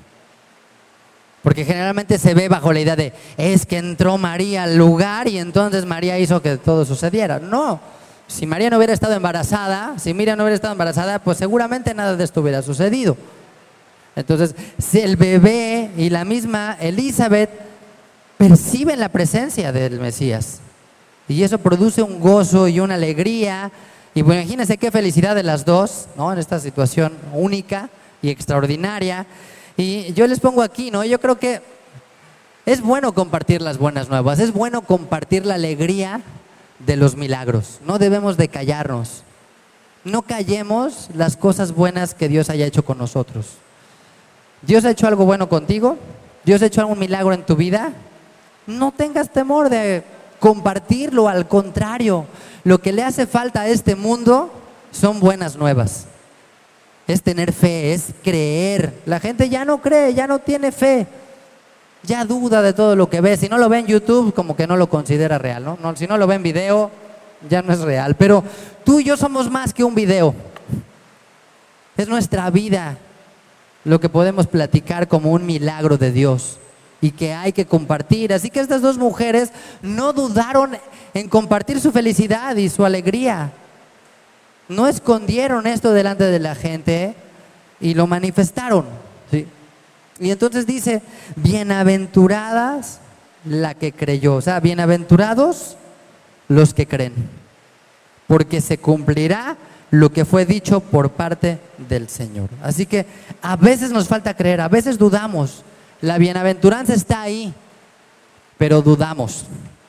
Porque generalmente se ve bajo la idea de, es que entró María al lugar y entonces María hizo que todo sucediera. No, si María no hubiera estado embarazada, si Miriam no hubiera estado embarazada, pues seguramente nada de esto hubiera sucedido. Entonces, si el bebé y la misma Elizabeth perciben la presencia del Mesías, y eso produce un gozo y una alegría. Y bueno, imagínense qué felicidad de las dos, ¿no? En esta situación única y extraordinaria. Y yo les pongo aquí, ¿no? Yo creo que es bueno compartir las buenas nuevas, es bueno compartir la alegría de los milagros. No debemos de callarnos. No callemos las cosas buenas que Dios haya hecho con nosotros. Dios ha hecho algo bueno contigo, Dios ha hecho algún milagro en tu vida. No tengas temor de compartirlo, al contrario, lo que le hace falta a este mundo son buenas nuevas. Es tener fe, es creer. La gente ya no cree, ya no tiene fe, ya duda de todo lo que ve. Si no lo ve en YouTube, como que no lo considera real, ¿no? No, si no lo ve en video, ya no es real. Pero tú y yo somos más que un video. Es nuestra vida lo que podemos platicar como un milagro de Dios y que hay que compartir. Así que estas dos mujeres no dudaron en compartir su felicidad y su alegría. No escondieron esto delante de la gente y lo manifestaron, ¿sí? Y entonces dice, bienaventuradas la que creyó. O sea, bienaventurados los que creen, porque se cumplirá lo que fue dicho por parte del Señor. Así que a veces nos falta creer, a veces dudamos. La bienaventuranza está ahí, pero dudamos.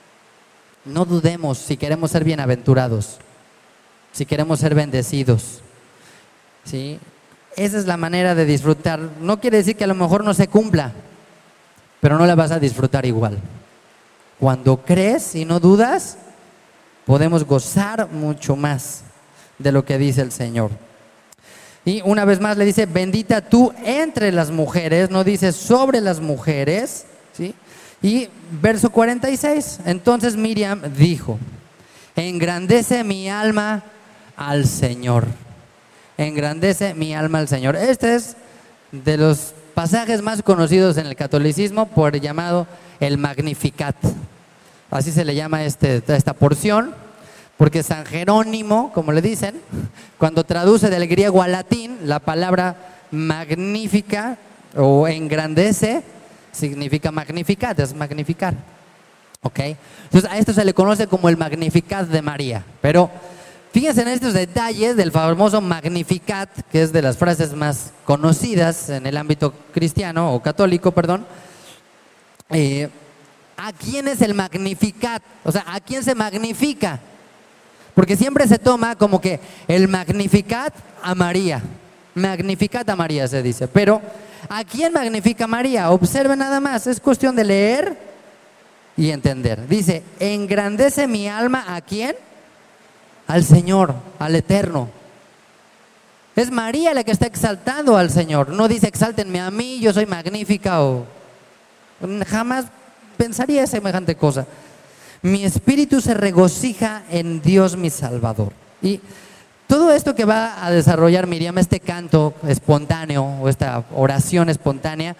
No dudemos si queremos ser bienaventurados, si queremos ser bendecidos, ¿sí? Esa es la manera de disfrutar. No quiere decir que a lo mejor no se cumpla, pero no la vas a disfrutar igual. Cuando crees y no dudas, podemos gozar mucho más de lo que dice el Señor. Y una vez más le dice, bendita tú entre las mujeres, no dice sobre las mujeres, ¿sí? Y verso cuarenta y seis, entonces Miriam dijo, engrandece mi alma al Señor. Engrandece mi alma al Señor. Este es de los pasajes más conocidos en el catolicismo por el llamado el Magnificat. Así se le llama este, esta porción. Porque San Jerónimo, como le dicen, cuando traduce del griego al latín, la palabra magnífica o engrandece, significa magnificat, es magnificar. ¿Ok? Entonces a esto se le conoce como el Magnificat de María. Pero fíjense en estos detalles del famoso Magnificat, que es de las frases más conocidas en el ámbito cristiano o católico, perdón. Eh, ¿A quién es el Magnificat? O sea, ¿a quién se magnifica? Porque siempre se toma como que el Magnificat a María. Magnificat a María se dice. Pero ¿a quién magnifica María? Observen nada más, es cuestión de leer y entender. Dice, engrandece mi alma, ¿a quién? Al Señor, al Eterno. Es María la que está exaltando al Señor. No dice exáltenme a mí, yo soy magnífica o... Jamás pensaría semejante cosa. Mi espíritu se regocija en Dios mi Salvador. Y todo esto que va a desarrollar Miriam, este canto espontáneo o esta oración espontánea,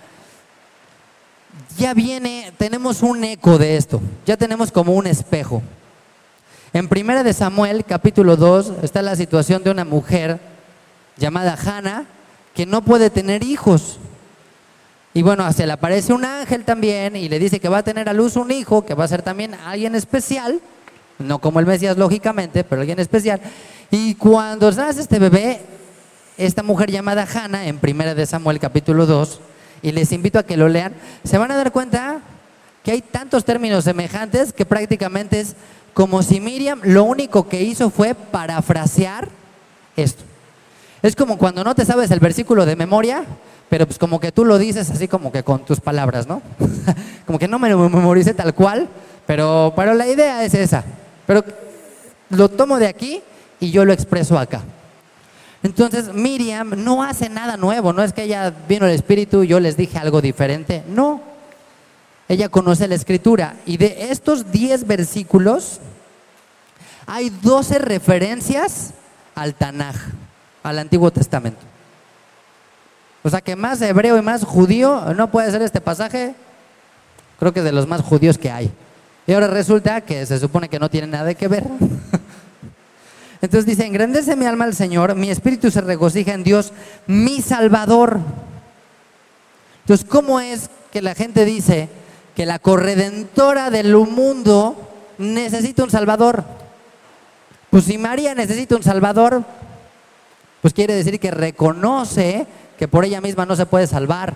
ya viene, tenemos un eco de esto, ya tenemos como un espejo. En Primera de Samuel, capítulo dos, está la situación de una mujer llamada Hannah que no puede tener hijos. Y bueno, se le aparece un ángel también y le dice que va a tener a luz un hijo, que va a ser también alguien especial, no como el Mesías lógicamente, pero alguien especial. Y cuando nace este bebé, esta mujer llamada Hannah, en Primera de Samuel capítulo dos, y les invito a que lo lean, se van a dar cuenta que hay tantos términos semejantes que prácticamente es como si Miriam lo único que hizo fue parafrasear esto. Es como cuando no te sabes el versículo de memoria, pero pues como que tú lo dices así como que con tus palabras, ¿no? Como que no me lo memoricé tal cual, pero, pero la idea es esa. Pero lo tomo de aquí y yo lo expreso acá. Entonces Miriam no hace nada nuevo, no es que ella vino el Espíritu y yo les dije algo diferente, no. Ella conoce la Escritura y de estos diez versículos hay doce referencias al Tanaj, al Antiguo Testamento. O sea que más hebreo y más judío no puede ser este pasaje, creo que es de los más judíos que hay. Y ahora resulta que se supone que no tiene nada que ver. Entonces dice, engrandece mi alma al Señor, mi espíritu se regocija en Dios, mi Salvador. Entonces, ¿cómo es que la gente dice que la corredentora del mundo necesita un Salvador? Pues si María necesita un Salvador, pues quiere decir que reconoce que por ella misma no se puede salvar.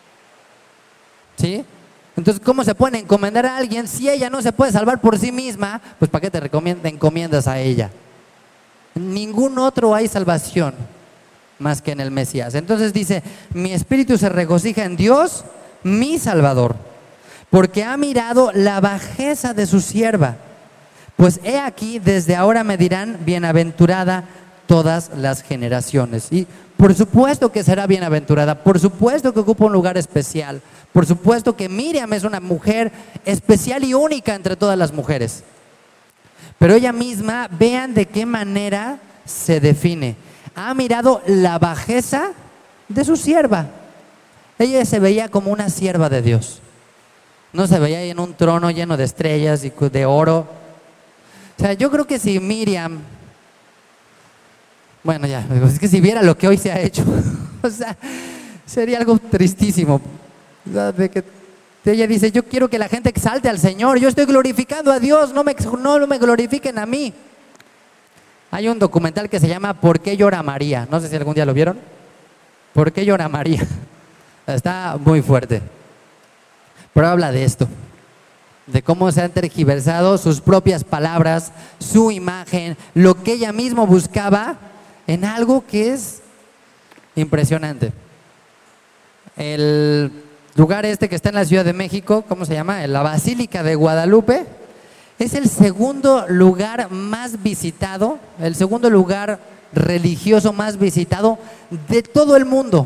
¿Sí? Entonces, ¿cómo se puede encomendar a alguien si ella no se puede salvar por sí misma? Pues ¿para qué te recomienda, encomiendas a ella? En ningún otro hay salvación más que en el Mesías. Entonces dice, mi espíritu se regocija en Dios, mi Salvador, porque ha mirado la bajeza de su sierva. Pues he aquí, desde ahora me dirán bienaventurada todas las generaciones. Y por supuesto que será bienaventurada, por supuesto que ocupa un lugar especial, por supuesto que Miriam es una mujer especial y única entre todas las mujeres. Pero ella misma, vean de qué manera se define. Ha mirado la bajeza de su sierva. Ella se veía como una sierva de Dios. No se veía en un trono lleno de estrellas y de oro. O sea, yo creo que si Miriam... Bueno, ya, es que si viera lo que hoy se ha hecho, o sea, sería algo tristísimo. De que ella dice, yo quiero que la gente exalte al Señor, yo estoy glorificando a Dios, no me, no me glorifiquen a mí. Hay un documental que se llama ¿Por qué llora María? No sé si algún día lo vieron. ¿Por qué llora María? Está muy fuerte. Pero habla de esto, de cómo se han tergiversado sus propias palabras, su imagen, lo que ella misma buscaba, en algo que es impresionante. El lugar este que está en la Ciudad de México, ¿cómo se llama? La Basílica de Guadalupe, es el segundo lugar más visitado, el segundo lugar religioso más visitado de todo el mundo.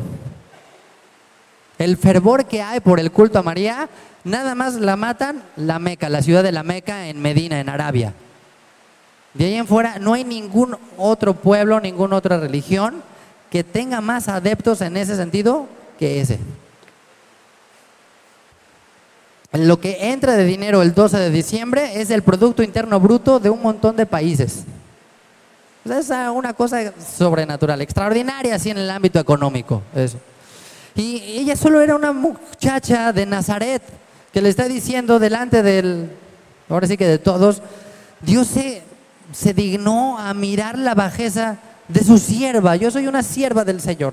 El fervor que hay por el culto a María, nada más la matan la Meca, la ciudad de la Meca en Medina, en Arabia. De ahí en fuera no hay ningún otro pueblo, ninguna otra religión que tenga más adeptos en ese sentido que ese. lo que entra de dinero el doce de diciembre es el Producto Interno Bruto de un montón de países. O sea, es una cosa sobrenatural, extraordinaria así en el ámbito económico, eso. Y ella solo era una muchacha de Nazaret que le está diciendo delante del, ahora sí que de todos, Dios se, se dignó a mirar la bajeza de su sierva. Yo soy una sierva del Señor.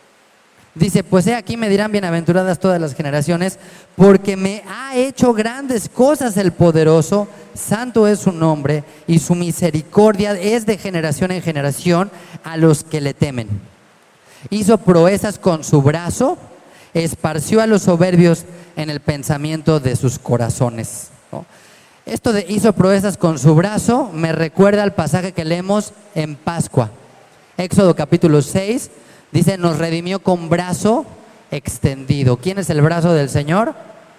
Dice, pues he aquí me dirán bienaventuradas todas las generaciones, porque me ha hecho grandes cosas el poderoso, santo es su nombre, y su misericordia es de generación en generación a los que le temen. Hizo proezas con su brazo, esparció a los soberbios en el pensamiento de sus corazones, ¿no? Esto de hizo proezas con su brazo me recuerda al pasaje que leemos en Pascua. Éxodo capítulo seis. Dice, nos redimió con brazo extendido. ¿Quién es el brazo del Señor?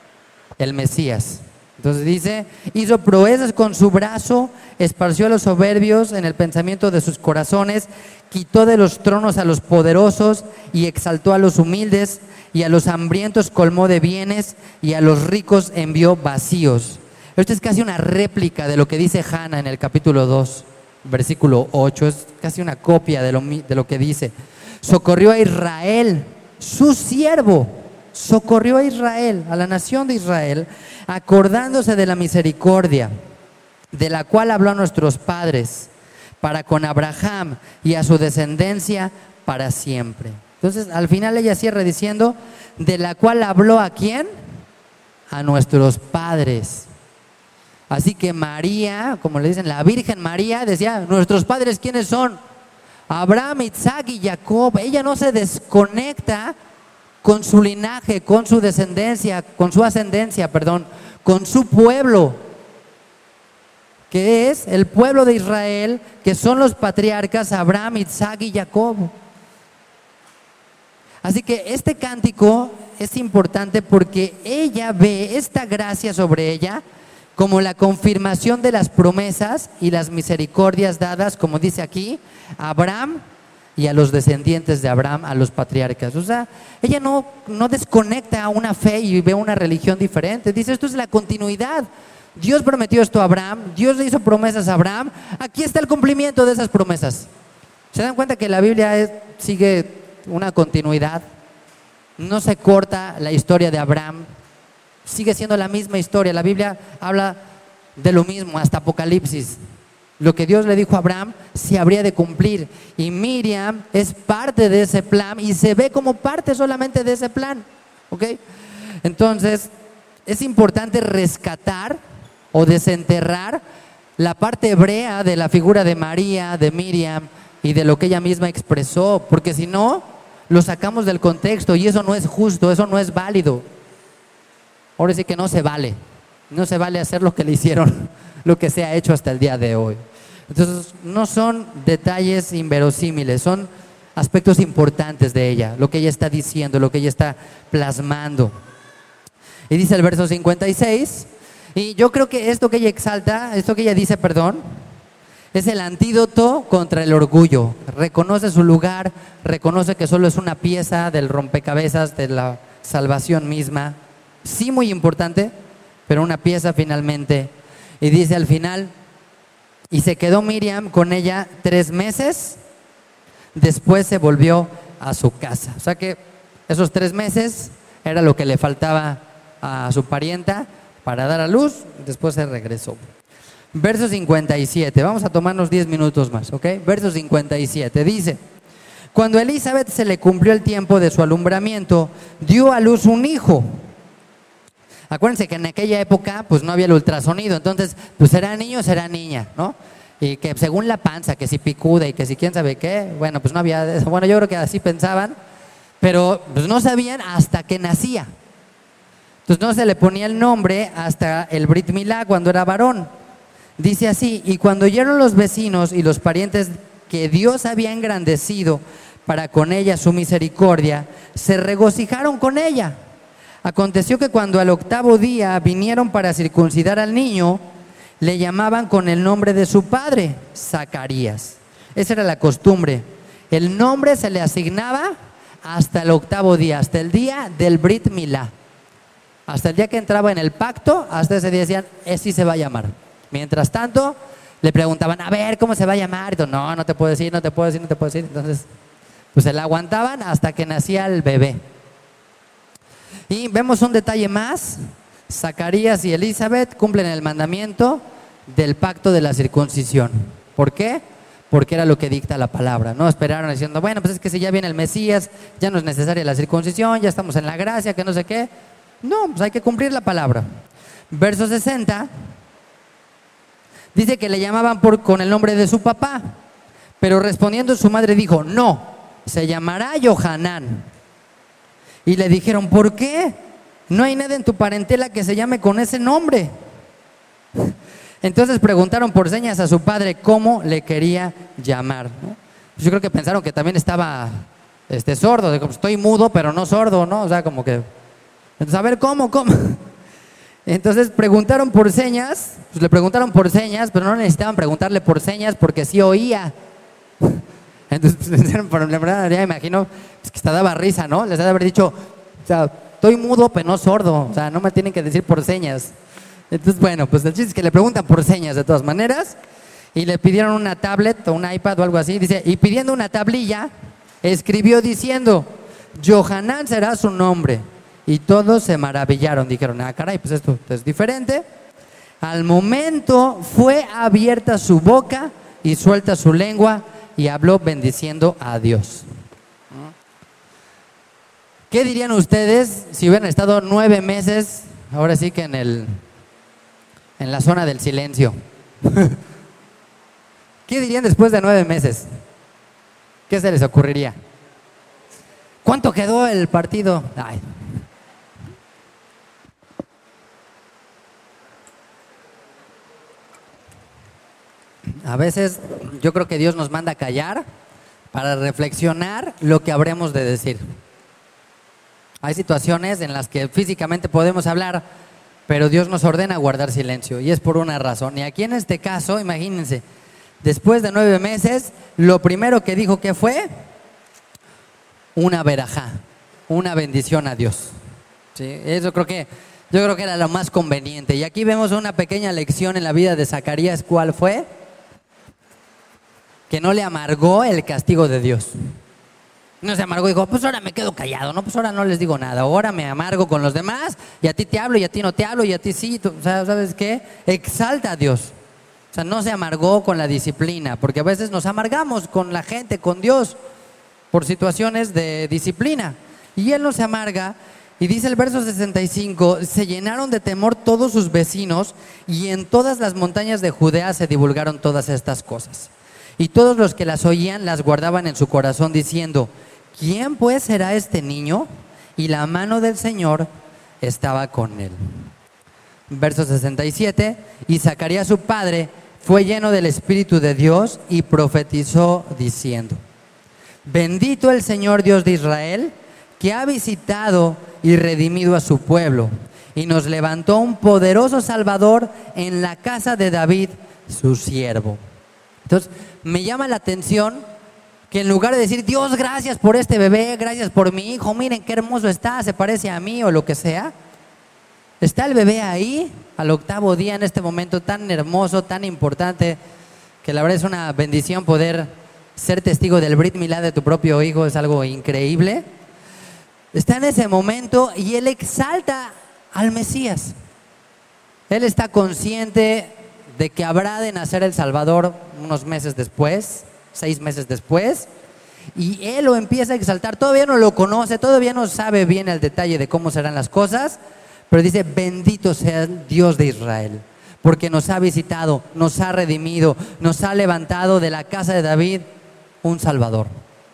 El Mesías. Entonces dice, hizo proezas con su brazo, esparció a los soberbios en el pensamiento de sus corazones, quitó de los tronos a los poderosos y exaltó a los humildes, y a los hambrientos colmó de bienes, y a los ricos envió vacíos. Esto es casi una réplica de lo que dice Hannah en el capítulo dos, versículo ocho. Es casi una copia de lo, de lo que dice. Socorrió a Israel, su siervo, socorrió a Israel, a la nación de Israel, acordándose de la misericordia, de la cual habló a nuestros padres, para con Abraham y a su descendencia para siempre. Entonces, al final ella cierra diciendo, de la cual habló ¿a quién? A nuestros padres. Así que María, como le dicen, la Virgen María, decía, nuestros padres, ¿quiénes son? Abraham, Isaac y Jacob. Ella no se desconecta con su linaje, con su descendencia, con su ascendencia, perdón, con su pueblo, que es el pueblo de Israel, que son los patriarcas Abraham, Isaac y Jacob. Así que este cántico es importante porque ella ve esta gracia sobre ella como la confirmación de las promesas y las misericordias dadas, como dice aquí, a Abraham y a los descendientes de Abraham, a los patriarcas. O sea, ella no, no desconecta a una fe y ve una religión diferente. Dice, esto es la continuidad. Dios prometió esto a Abraham, Dios le hizo promesas a Abraham, aquí está el cumplimiento de esas promesas. ¿Se dan cuenta que la Biblia es, sigue una continuidad? No se corta la historia de Abraham, sigue siendo la misma historia. La Biblia habla de lo mismo hasta Apocalipsis. Lo que Dios le dijo a Abraham se habría de cumplir, y Miriam es parte de ese plan y se ve como parte solamente de ese plan, ¿ok? Entonces es importante rescatar o desenterrar la parte hebrea de la figura de María, de Miriam y de lo que ella misma expresó, porque si no, lo sacamos del contexto y eso no es justo, eso no es válido. Ahora sí que no se vale, no se vale hacer lo que le hicieron, lo que se ha hecho hasta el día de hoy. Entonces no son detalles inverosímiles, son aspectos importantes de ella, lo que ella está diciendo, lo que ella está plasmando. Y dice el verso cincuenta y seis, y yo creo que esto que ella exalta, esto que ella dice, perdón, es el antídoto contra el orgullo. Reconoce su lugar, reconoce que solo es una pieza del rompecabezas de la salvación misma. Sí, muy importante, pero una pieza finalmente. Y dice al final, y se quedó Miriam con ella tres meses, después se volvió a su casa. O sea que esos tres meses era lo que le faltaba a su parienta para dar a luz, después se regresó. Verso cincuenta y siete, vamos a tomarnos diez minutos más, ¿ok? Verso cincuenta y siete, dice, cuando a Elizabeth se le cumplió el tiempo de su alumbramiento, dio a luz un hijo. Acuérdense que en aquella época pues no había el ultrasonido, entonces pues será niño o será niña, ¿no? Y que según la panza, que si picuda y que si quién sabe qué, bueno, pues no había eso. Bueno, yo creo que así pensaban, pero pues no sabían hasta que nacía. Entonces no se le ponía el nombre hasta el Brit Milá, cuando era varón. Dice así, y cuando oyeron los vecinos y los parientes que Dios había engrandecido para con ella su misericordia, se regocijaron con ella. Aconteció que cuando al octavo día vinieron para circuncidar al niño, le llamaban con el nombre de su padre, Zacarías. Esa era la costumbre. El nombre se le asignaba hasta el octavo día, hasta el día del Brit Milá. Hasta el día que entraba en el pacto, hasta ese día decían, así se va a llamar. Mientras tanto, le preguntaban, a ver, ¿cómo se va a llamar? Y todo, no, no te puedo decir, no te puedo decir, no te puedo decir. Entonces, pues se la aguantaban hasta que nacía el bebé. Y vemos un detalle más. Zacarías y Elizabeth cumplen el mandamiento del pacto de la circuncisión. ¿Por qué? Porque era lo que dicta la palabra. No esperaron diciendo, bueno, pues es que si ya viene el Mesías, ya no es necesaria la circuncisión, ya estamos en la gracia, que no sé qué. No, pues hay que cumplir la palabra. Verso sesenta dice que le llamaban por, con el nombre de su papá, pero respondiendo su madre dijo, no, se llamará Johanán. Y le dijeron, ¿por qué? No hay nada en tu parentela que se llame con ese nombre. Entonces preguntaron por señas a su padre cómo le quería llamar, ¿no? Yo creo que pensaron que también estaba este, sordo, de como estoy mudo pero no sordo, ¿no? O sea, como que, entonces, a ver, ¿cómo, cómo? Entonces preguntaron por señas, pues le preguntaron por señas, pero no necesitaban preguntarle por señas porque sí oía. Entonces, pues, la verdad, ya me imagino pues, que hasta daba risa, ¿no? Les ha de haber dicho, o sea, estoy mudo pero no sordo, o sea, no me tienen que decir por señas. Entonces, bueno, pues el chiste es que le preguntan por señas de todas maneras y le pidieron una tablet o un iPad o algo así. Dice, y pidiendo una tablilla, escribió diciendo, Johanán será su nombre. Y todos se maravillaron, dijeron, ah, caray, pues esto es diferente. Al momento fue abierta su boca y suelta su lengua y habló bendiciendo a Dios. ¿Qué dirían ustedes si hubieran estado nueve meses, ahora sí que en el... en la zona del silencio? ¿Qué dirían después de nueve meses? ¿Qué se les ocurriría? ¿Cuánto quedó el partido? Ay. A veces yo creo que Dios nos manda a callar para reflexionar lo que habremos de decir. Hay situaciones en las que físicamente podemos hablar, pero Dios nos ordena guardar silencio y es por una razón. Y aquí en este caso, imagínense, después de nueve meses, lo primero que dijo que fue una verajá, una bendición a Dios. ¿Sí? Eso creo que, yo creo que era lo más conveniente. Y aquí vemos una pequeña lección en la vida de Zacarías. ¿Cuál fue? Que no le amargó el castigo de Dios. No se amargó y dijo, pues ahora me quedo callado, no, pues ahora no les digo nada, ahora me amargo con los demás y a ti te hablo y a ti no te hablo y a ti sí, tú, o sea, ¿sabes qué? Exalta a Dios. O sea, no se amargó con la disciplina, porque a veces nos amargamos con la gente, con Dios, por situaciones de disciplina. Y Él no se amarga. Y dice el verso sesenta y cinco, se llenaron de temor todos sus vecinos y en todas las montañas de Judea se divulgaron todas estas cosas. Y todos los que las oían las guardaban en su corazón diciendo, ¿quién pues será este niño? Y la mano del Señor estaba con él. Verso sesenta y siete, y Zacarías su padre fue lleno del Espíritu de Dios y profetizó diciendo, bendito el Señor Dios de Israel, que ha visitado y redimido a su pueblo, y nos levantó un poderoso Salvador en la casa de David, su siervo. Entonces, me llama la atención que en lugar de decir, Dios, gracias por este bebé, gracias por mi hijo, miren qué hermoso está, se parece a mí o lo que sea, está el bebé ahí al octavo día en este momento tan hermoso, tan importante, que la verdad es una bendición poder ser testigo del Brit Milá de tu propio hijo, es algo increíble. Está en ese momento y él exalta al Mesías. Él está consciente de que habrá de nacer el Salvador unos meses después, seis meses después, y él lo empieza a exaltar. Todavía no lo conoce, todavía no sabe bien el detalle de cómo serán las cosas, pero dice, bendito sea el Dios de Israel, porque nos ha visitado, nos ha redimido, nos ha levantado de la casa de David un Salvador.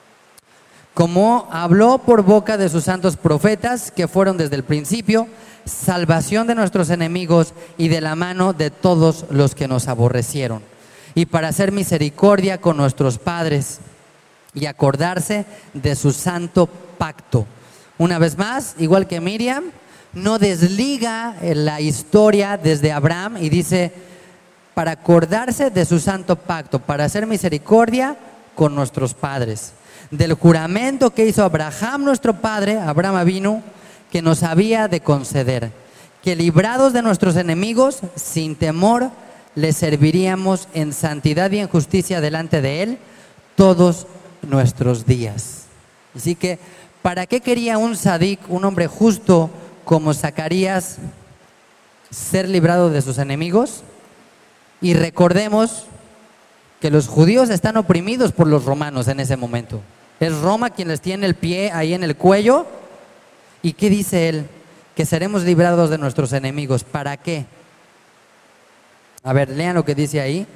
Como habló por boca de sus santos profetas, que fueron desde el principio, salvación de nuestros enemigos y de la mano de todos los que nos aborrecieron, y para hacer misericordia con nuestros padres y acordarse de su santo pacto. Una vez más, igual que Miriam, no desliga la historia desde Abraham y dice, para acordarse de su santo pacto, para hacer misericordia con nuestros padres, del juramento que hizo Abraham nuestro padre, Abraham Avinu, que nos había de conceder, que librados de nuestros enemigos, sin temor, le serviríamos en santidad y en justicia delante de Él todos nuestros días. Así que, ¿para qué quería un sadik, un hombre justo como Zacarías, ser librado de sus enemigos? Y recordemos que los judíos están oprimidos por los romanos en ese momento. Es Roma quien les tiene el pie ahí en el cuello. ¿Y qué dice él? Que seremos librados de nuestros enemigos. ¿Para qué? A ver, lean lo que dice ahí.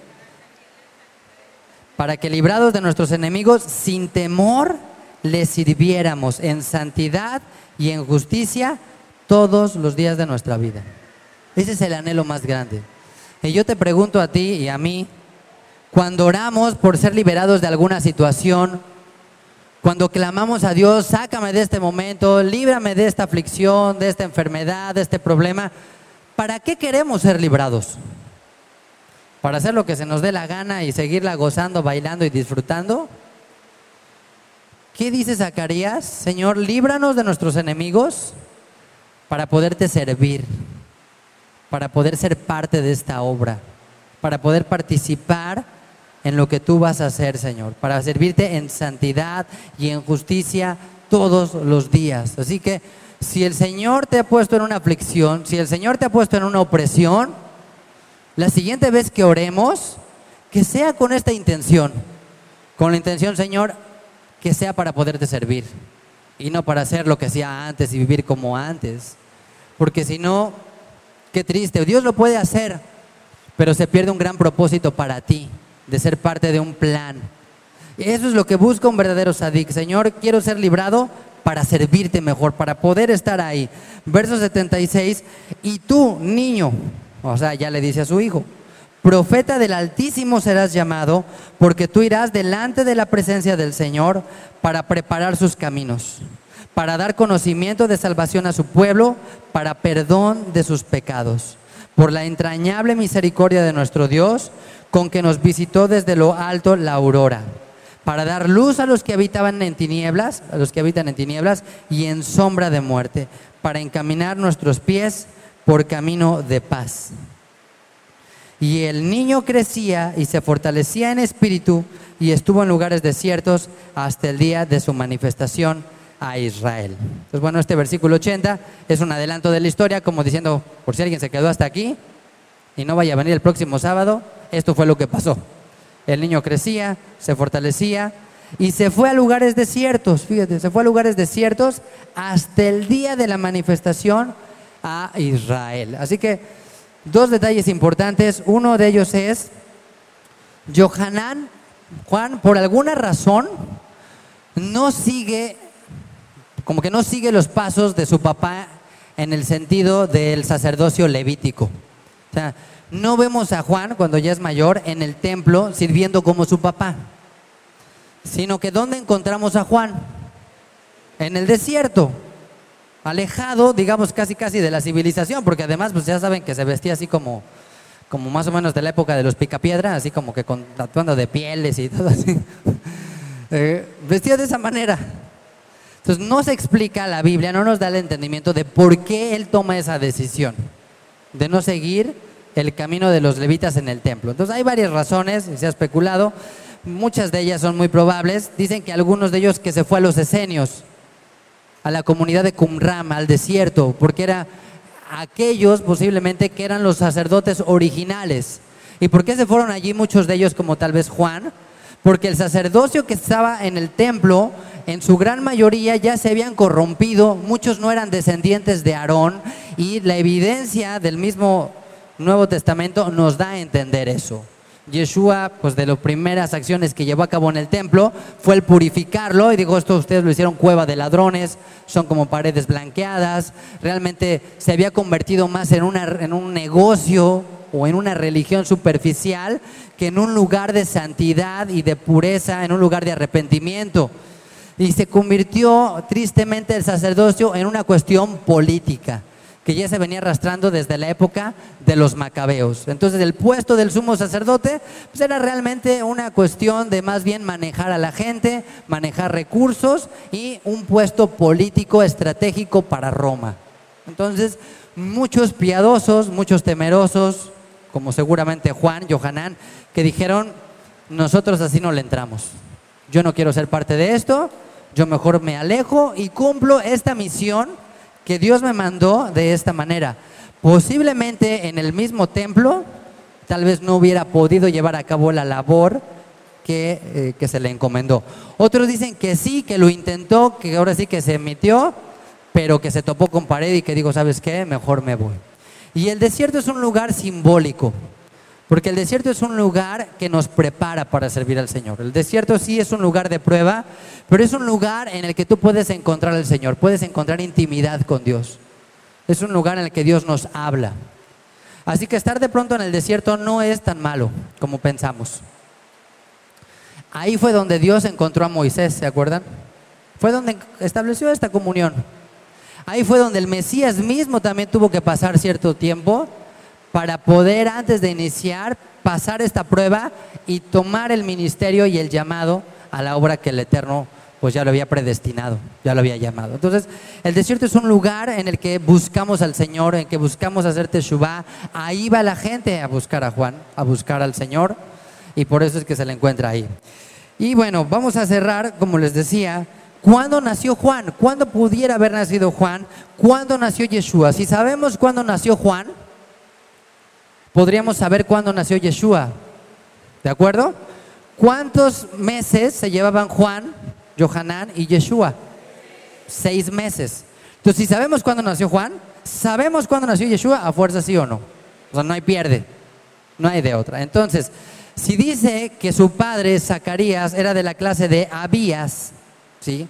Para que librados de nuestros enemigos, sin temor, les sirviéramos en santidad y en justicia todos los días de nuestra vida. Ese es el anhelo más grande. Y yo te pregunto a ti y a mí, cuando oramos por ser liberados de alguna situación, cuando clamamos a Dios, sácame de este momento, líbrame de esta aflicción, de esta enfermedad, de este problema, ¿para qué queremos ser librados? ¿Para hacer lo que se nos dé la gana y seguirla gozando, bailando y disfrutando? ¿Qué dice Zacarías? Señor, líbranos de nuestros enemigos para poderte servir, para poder ser parte de esta obra, para poder participar en lo que tú vas a hacer, Señor, para servirte en santidad y en justicia todos los días. Así que si el Señor te ha puesto en una aflicción, si el Señor te ha puesto en una opresión, la siguiente vez que oremos, que sea con esta intención, con la intención, Señor, que sea para poderte servir y no para hacer lo que hacía antes y vivir como antes, porque si no, qué triste. Dios lo puede hacer, pero se pierde un gran propósito para ti, de ser parte de un plan. Y eso es lo que busca un verdadero sadik. Señor, quiero ser librado para servirte mejor, para poder estar ahí. Verso setenta y seis, y tú, niño, o sea, ya le dice a su hijo, profeta del Altísimo serás llamado, porque tú irás delante de la presencia del Señor para preparar sus caminos, para dar conocimiento de salvación a su pueblo, para perdón de sus pecados, por la entrañable misericordia de nuestro Dios, con que nos visitó desde lo alto la aurora, para dar luz a los que habitaban en tinieblas, a los que habitan en tinieblas y en sombra de muerte, para encaminar nuestros pies por camino de paz. Y el niño crecía y se fortalecía en espíritu y estuvo en lugares desiertos hasta el día de su manifestación a Israel. Entonces, bueno, este versículo ochenta es un adelanto de la historia, como diciendo, por si alguien se quedó hasta aquí y no vaya a venir el próximo sábado, esto fue lo que pasó. El niño crecía, se fortalecía y se fue a lugares desiertos, fíjate, se fue a lugares desiertos hasta el día de la manifestación a Israel. Así que dos detalles importantes. Uno de ellos es Yohanan, Juan, por alguna razón no sigue, como que no sigue los pasos de su papá en el sentido del sacerdocio levítico. O sea, no vemos a Juan cuando ya es mayor en el templo sirviendo como su papá, sino que ¿dónde encontramos a Juan? En el desierto, alejado, digamos, casi casi de la civilización, porque además pues ya saben que se vestía así como, como más o menos de la época de los picapiedra, así como que con tatuando de pieles y todo así. eh, vestía de esa manera. Entonces no se explica la Biblia, no nos da el entendimiento de por qué él toma esa decisión de no seguir el camino de los levitas en el templo. Entonces hay varias razones, y se ha especulado, muchas de ellas son muy probables. Dicen que algunos de ellos que se fue a los esenios, a la comunidad de Qumran, al desierto, porque eran aquellos posiblemente que eran los sacerdotes originales. ¿Y por qué se fueron allí muchos de ellos, como tal vez Juan? Porque el sacerdocio que estaba en el templo, en su gran mayoría ya se habían corrompido, muchos no eran descendientes de Aarón, y la evidencia del mismo Nuevo Testamento nos da a entender eso. Yeshua, pues de las primeras acciones que llevó a cabo en el templo fue el purificarlo, y digo, esto ustedes lo hicieron cueva de ladrones, son como paredes blanqueadas. Realmente se había convertido más en, una, en un negocio o en una religión superficial que en un lugar de santidad y de pureza, en un lugar de arrepentimiento. Y se convirtió tristemente el sacerdocio en una cuestión política, que ya se venía arrastrando desde la época de los macabeos. Entonces el puesto del sumo sacerdote pues era realmente una cuestión de más bien manejar a la gente, manejar recursos y un puesto político estratégico para Roma. Entonces, muchos piadosos, muchos temerosos, como seguramente Juan, Johanán, que dijeron, nosotros así no le entramos. Yo no quiero ser parte de esto, yo mejor me alejo y cumplo esta misión que Dios me mandó de esta manera. Posiblemente en el mismo templo, tal vez no hubiera podido llevar a cabo la labor que, eh, que se le encomendó. Otros dicen que sí, que lo intentó, que ahora sí que se metió, pero que se topó con pared y que digo, ¿sabes qué? Mejor me voy. Y el desierto es un lugar simbólico, porque el desierto es un lugar que nos prepara para servir al Señor. El desierto sí es un lugar de prueba, pero es un lugar en el que tú puedes encontrar al Señor, puedes encontrar intimidad con Dios. Es un lugar en el que Dios nos habla. Así que estar de pronto en el desierto no es tan malo como pensamos. Ahí fue donde Dios encontró a Moisés, ¿se acuerdan? Fue donde estableció esta comunión. Ahí fue donde el Mesías mismo también tuvo que pasar cierto tiempo para poder, antes de iniciar, pasar esta prueba y tomar el ministerio y el llamado a la obra que el Eterno pues ya lo había predestinado, ya lo había llamado. Entonces, el desierto es un lugar en el que buscamos al Señor, en que buscamos hacer teshuvá. Ahí va la gente a buscar a Juan, a buscar al Señor, y por eso es que se le encuentra ahí. Y bueno, vamos a cerrar, como les decía, ¿cuándo nació Juan? ¿Cuándo pudiera haber nacido Juan? ¿Cuándo nació Yeshua? Si sabemos cuándo nació Juan, podríamos saber cuándo nació Yeshua. ¿De acuerdo? ¿Cuántos meses se llevaban Juan, Johanán y Yeshua? Seis meses. Entonces, si sabemos cuándo nació Juan, sabemos cuándo nació Yeshua, a fuerza sí o no. O sea, no hay pierde, no hay de otra. Entonces, si dice que su padre, Zacarías, era de la clase de Abías, ¿sí?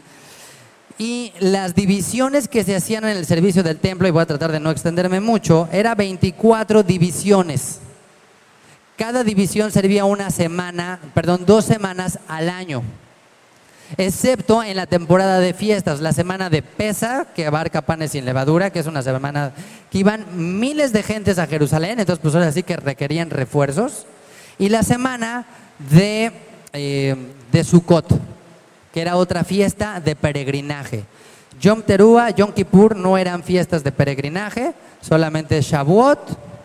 Y las divisiones que se hacían en el servicio del templo, y voy a tratar de no extenderme mucho, era veinticuatro divisiones. Cada división servía una semana, perdón, dos semanas al año, excepto en la temporada de fiestas, la semana de Pesa, que abarca panes sin levadura, que es una semana que iban miles de gentes a Jerusalén, entonces pues ahora sí que requerían refuerzos, y la semana de, eh, de Sukkot, que era otra fiesta de peregrinaje. Yom Teruah, Yom Kippur no eran fiestas de peregrinaje, solamente Shavuot,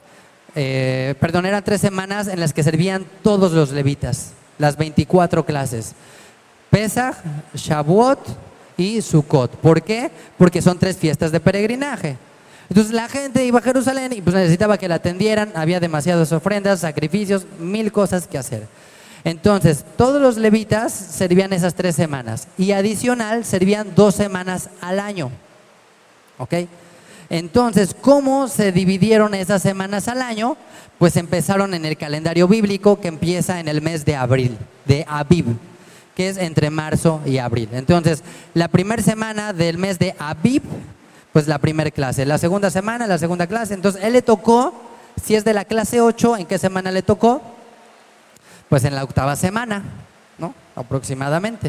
eh, perdón, eran tres semanas en las que servían todos los levitas, las veinticuatro clases. Pesach, Shavuot y Sukkot. ¿Por qué? Porque son tres fiestas de peregrinaje. Entonces la gente iba a Jerusalén y pues necesitaba que la atendieran, había demasiadas ofrendas, sacrificios, mil cosas que hacer. Entonces, todos los levitas servían esas tres semanas y adicional servían dos semanas al año. ¿Ok? Entonces, ¿cómo se dividieron esas semanas al año? Pues empezaron en el calendario bíblico, que empieza en el mes de abril, de Abib, que es entre marzo y abril. Entonces, la primera semana del mes de Abib, pues la primera clase. La segunda semana, la segunda clase. Entonces, él le tocó, si es de la clase ocho, ¿en qué semana le tocó? Pues en la octava semana, ¿no? Aproximadamente.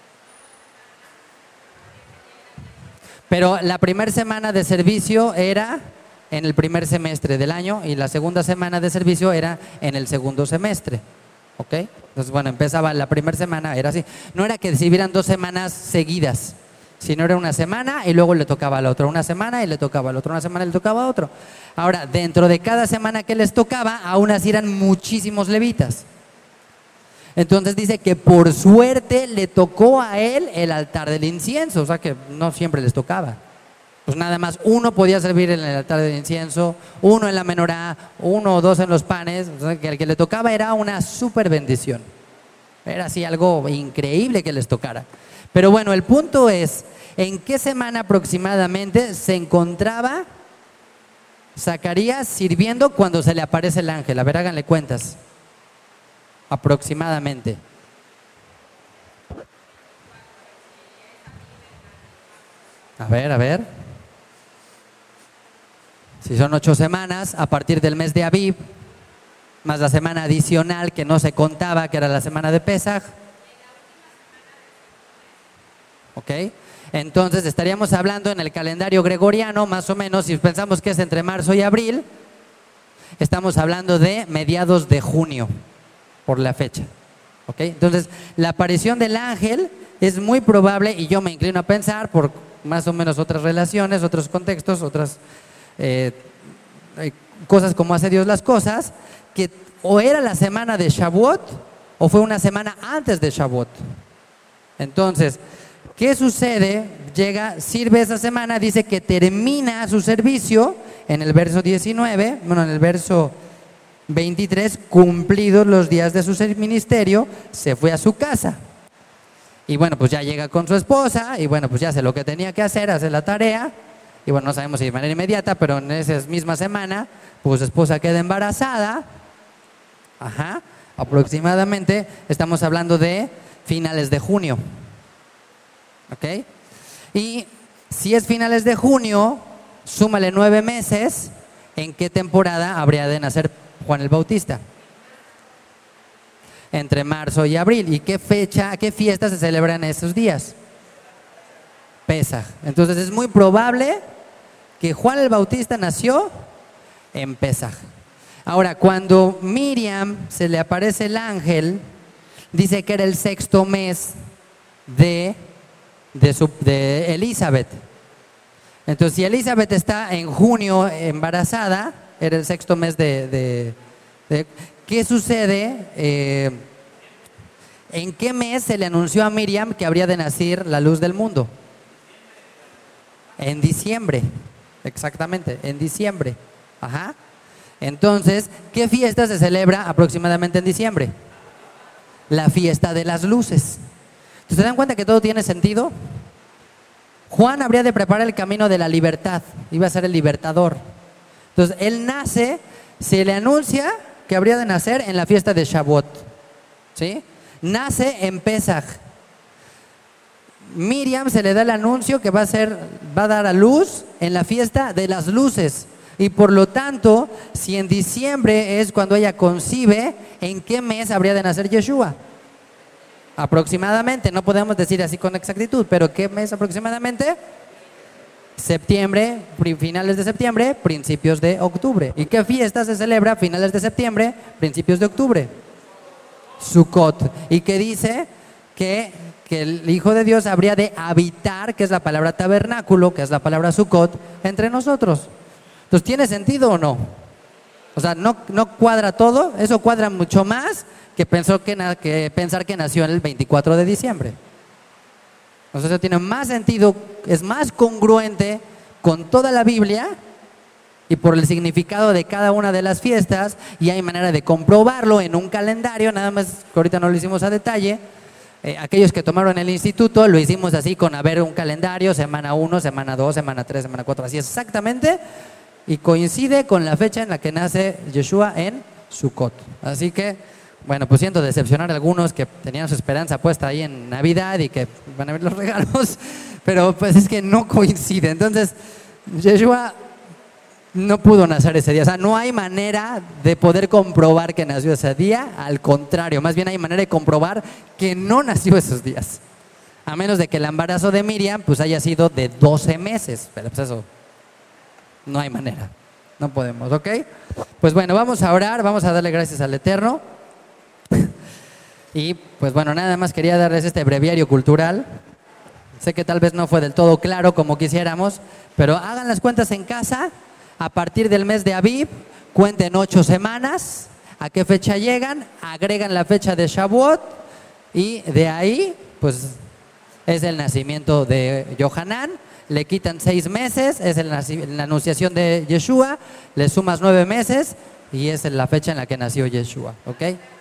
Pero la primera semana de servicio era en el primer semestre del año y la segunda semana de servicio era en el segundo semestre. ¿Ok? Entonces, bueno, empezaba la primera semana, era así. No era que sirvieran dos semanas seguidas, sino era una semana y luego le tocaba a la otra, una semana y le tocaba a la otra, una semana y le tocaba a otro. Ahora, dentro de cada semana que les tocaba, aún así eran muchísimos levitas. Entonces dice que por suerte le tocó a él el altar del incienso, o sea que no siempre les tocaba. Pues nada más uno podía servir en el altar del incienso, uno en la menorá, uno o dos en los panes, o sea que el que le tocaba era una súper bendición. Era así algo increíble que les tocara. Pero bueno, el punto es, ¿en qué semana aproximadamente se encontraba Zacarías sirviendo cuando se le aparece el ángel? A ver, háganle cuentas. Aproximadamente. A ver, a ver. Si son ocho semanas, a partir del mes de Abib, más la semana adicional que no se contaba, que era la semana de Pesaj. ¿Ok? Entonces estaríamos hablando en el calendario gregoriano, más o menos, si pensamos que es entre marzo y abril, estamos hablando de mediados de junio, por la fecha. ¿Ok? Entonces, la aparición del ángel es muy probable, y yo me inclino a pensar, por más o menos otras relaciones, otros contextos, otras eh, eh, cosas como hace Dios las cosas, que o era la semana de Shavuot o fue una semana antes de Shavuot. Entonces, ¿qué sucede? Llega, sirve esa semana, dice que termina su servicio en el verso diecinueve, bueno, en el verso veintitrés, cumplidos los días de su ministerio, se fue a su casa. Y bueno, pues ya llega con su esposa y bueno, pues ya hace lo que tenía que hacer, hace la tarea. Y bueno, no sabemos si de manera inmediata, pero en esa misma semana, pues su esposa queda embarazada. Ajá, aproximadamente estamos hablando de finales de junio. ¿Ok? Y si es finales de junio, súmale nueve meses, ¿en qué temporada habría de nacer Juan el Bautista? Entre marzo y abril. ¿Y qué fecha, qué fiesta se celebra en esos días? Pesaj. Entonces es muy probable que Juan el Bautista nació en Pesaj. Ahora, cuando Miriam se le aparece el ángel, dice que era el sexto mes de, de, su, de Elizabeth. Entonces, si Elizabeth está en junio embarazada, era el sexto mes de... de, de ¿qué sucede? Eh, ¿En qué mes se le anunció a Miriam que habría de nacer la luz del mundo? En diciembre, exactamente, en diciembre. Ajá. Entonces, ¿qué fiesta se celebra aproximadamente en diciembre? La fiesta de las luces. ¿Se dan cuenta que todo tiene sentido? Juan habría de preparar el camino de la libertad, iba a ser el libertador. Entonces, él nace, se le anuncia que habría de nacer en la fiesta de Shavuot, ¿sí? Nace en Pesaj. Miriam se le da el anuncio que va a ser, va a dar a luz en la fiesta de las luces. Y por lo tanto, si en diciembre es cuando ella concibe, ¿en qué mes habría de nacer Yeshua? Aproximadamente, no podemos decir así con exactitud, pero ¿qué mes aproximadamente? Septiembre, finales de septiembre, principios de octubre. ¿Y qué fiesta se celebra finales de septiembre, principios de octubre? Sukkot. ¿Y qué dice? Que, que el Hijo de Dios habría de habitar, que es la palabra tabernáculo, que es la palabra Sukkot, entre nosotros. Entonces, ¿tiene sentido o no? O sea, ¿no, no cuadra todo? Eso cuadra mucho más que, pensó que, na, que pensar que nació el veinticuatro de diciembre. Entonces, eso tiene más sentido, es más congruente con toda la Biblia y por el significado de cada una de las fiestas, y hay manera de comprobarlo en un calendario, nada más que ahorita no lo hicimos a detalle. Eh, aquellos que tomaron el instituto lo hicimos así con a ver un calendario, semana uno, semana dos, semana tres, semana cuatro, así exactamente. Y coincide con la fecha en la que nace Yeshua en Sukkot. Así que, bueno, pues siento decepcionar a algunos que tenían su esperanza puesta ahí en Navidad y que van a ver los regalos, pero pues es que no coincide. Entonces, Yeshua no pudo nacer ese día. O sea, no hay manera de poder comprobar que nació ese día. Al contrario, más bien hay manera de comprobar que no nació esos días. A menos de que el embarazo de Miriam pues haya sido de doce meses. Pero pues eso... no hay manera, no podemos, ¿ok? Pues bueno, vamos a orar, vamos a darle gracias al Eterno. Y pues bueno, nada más quería darles este breviario cultural. Sé que tal vez no fue del todo claro como quisiéramos, pero hagan las cuentas en casa. A partir del mes de Aviv, cuenten ocho semanas. ¿A qué fecha llegan? Agregan la fecha de Shavuot y de ahí, pues es el nacimiento de Yohanan. Le quitan seis meses, es la anunciación de Yeshua, le sumas nueve meses y es la fecha en la que nació Yeshua, ¿ok?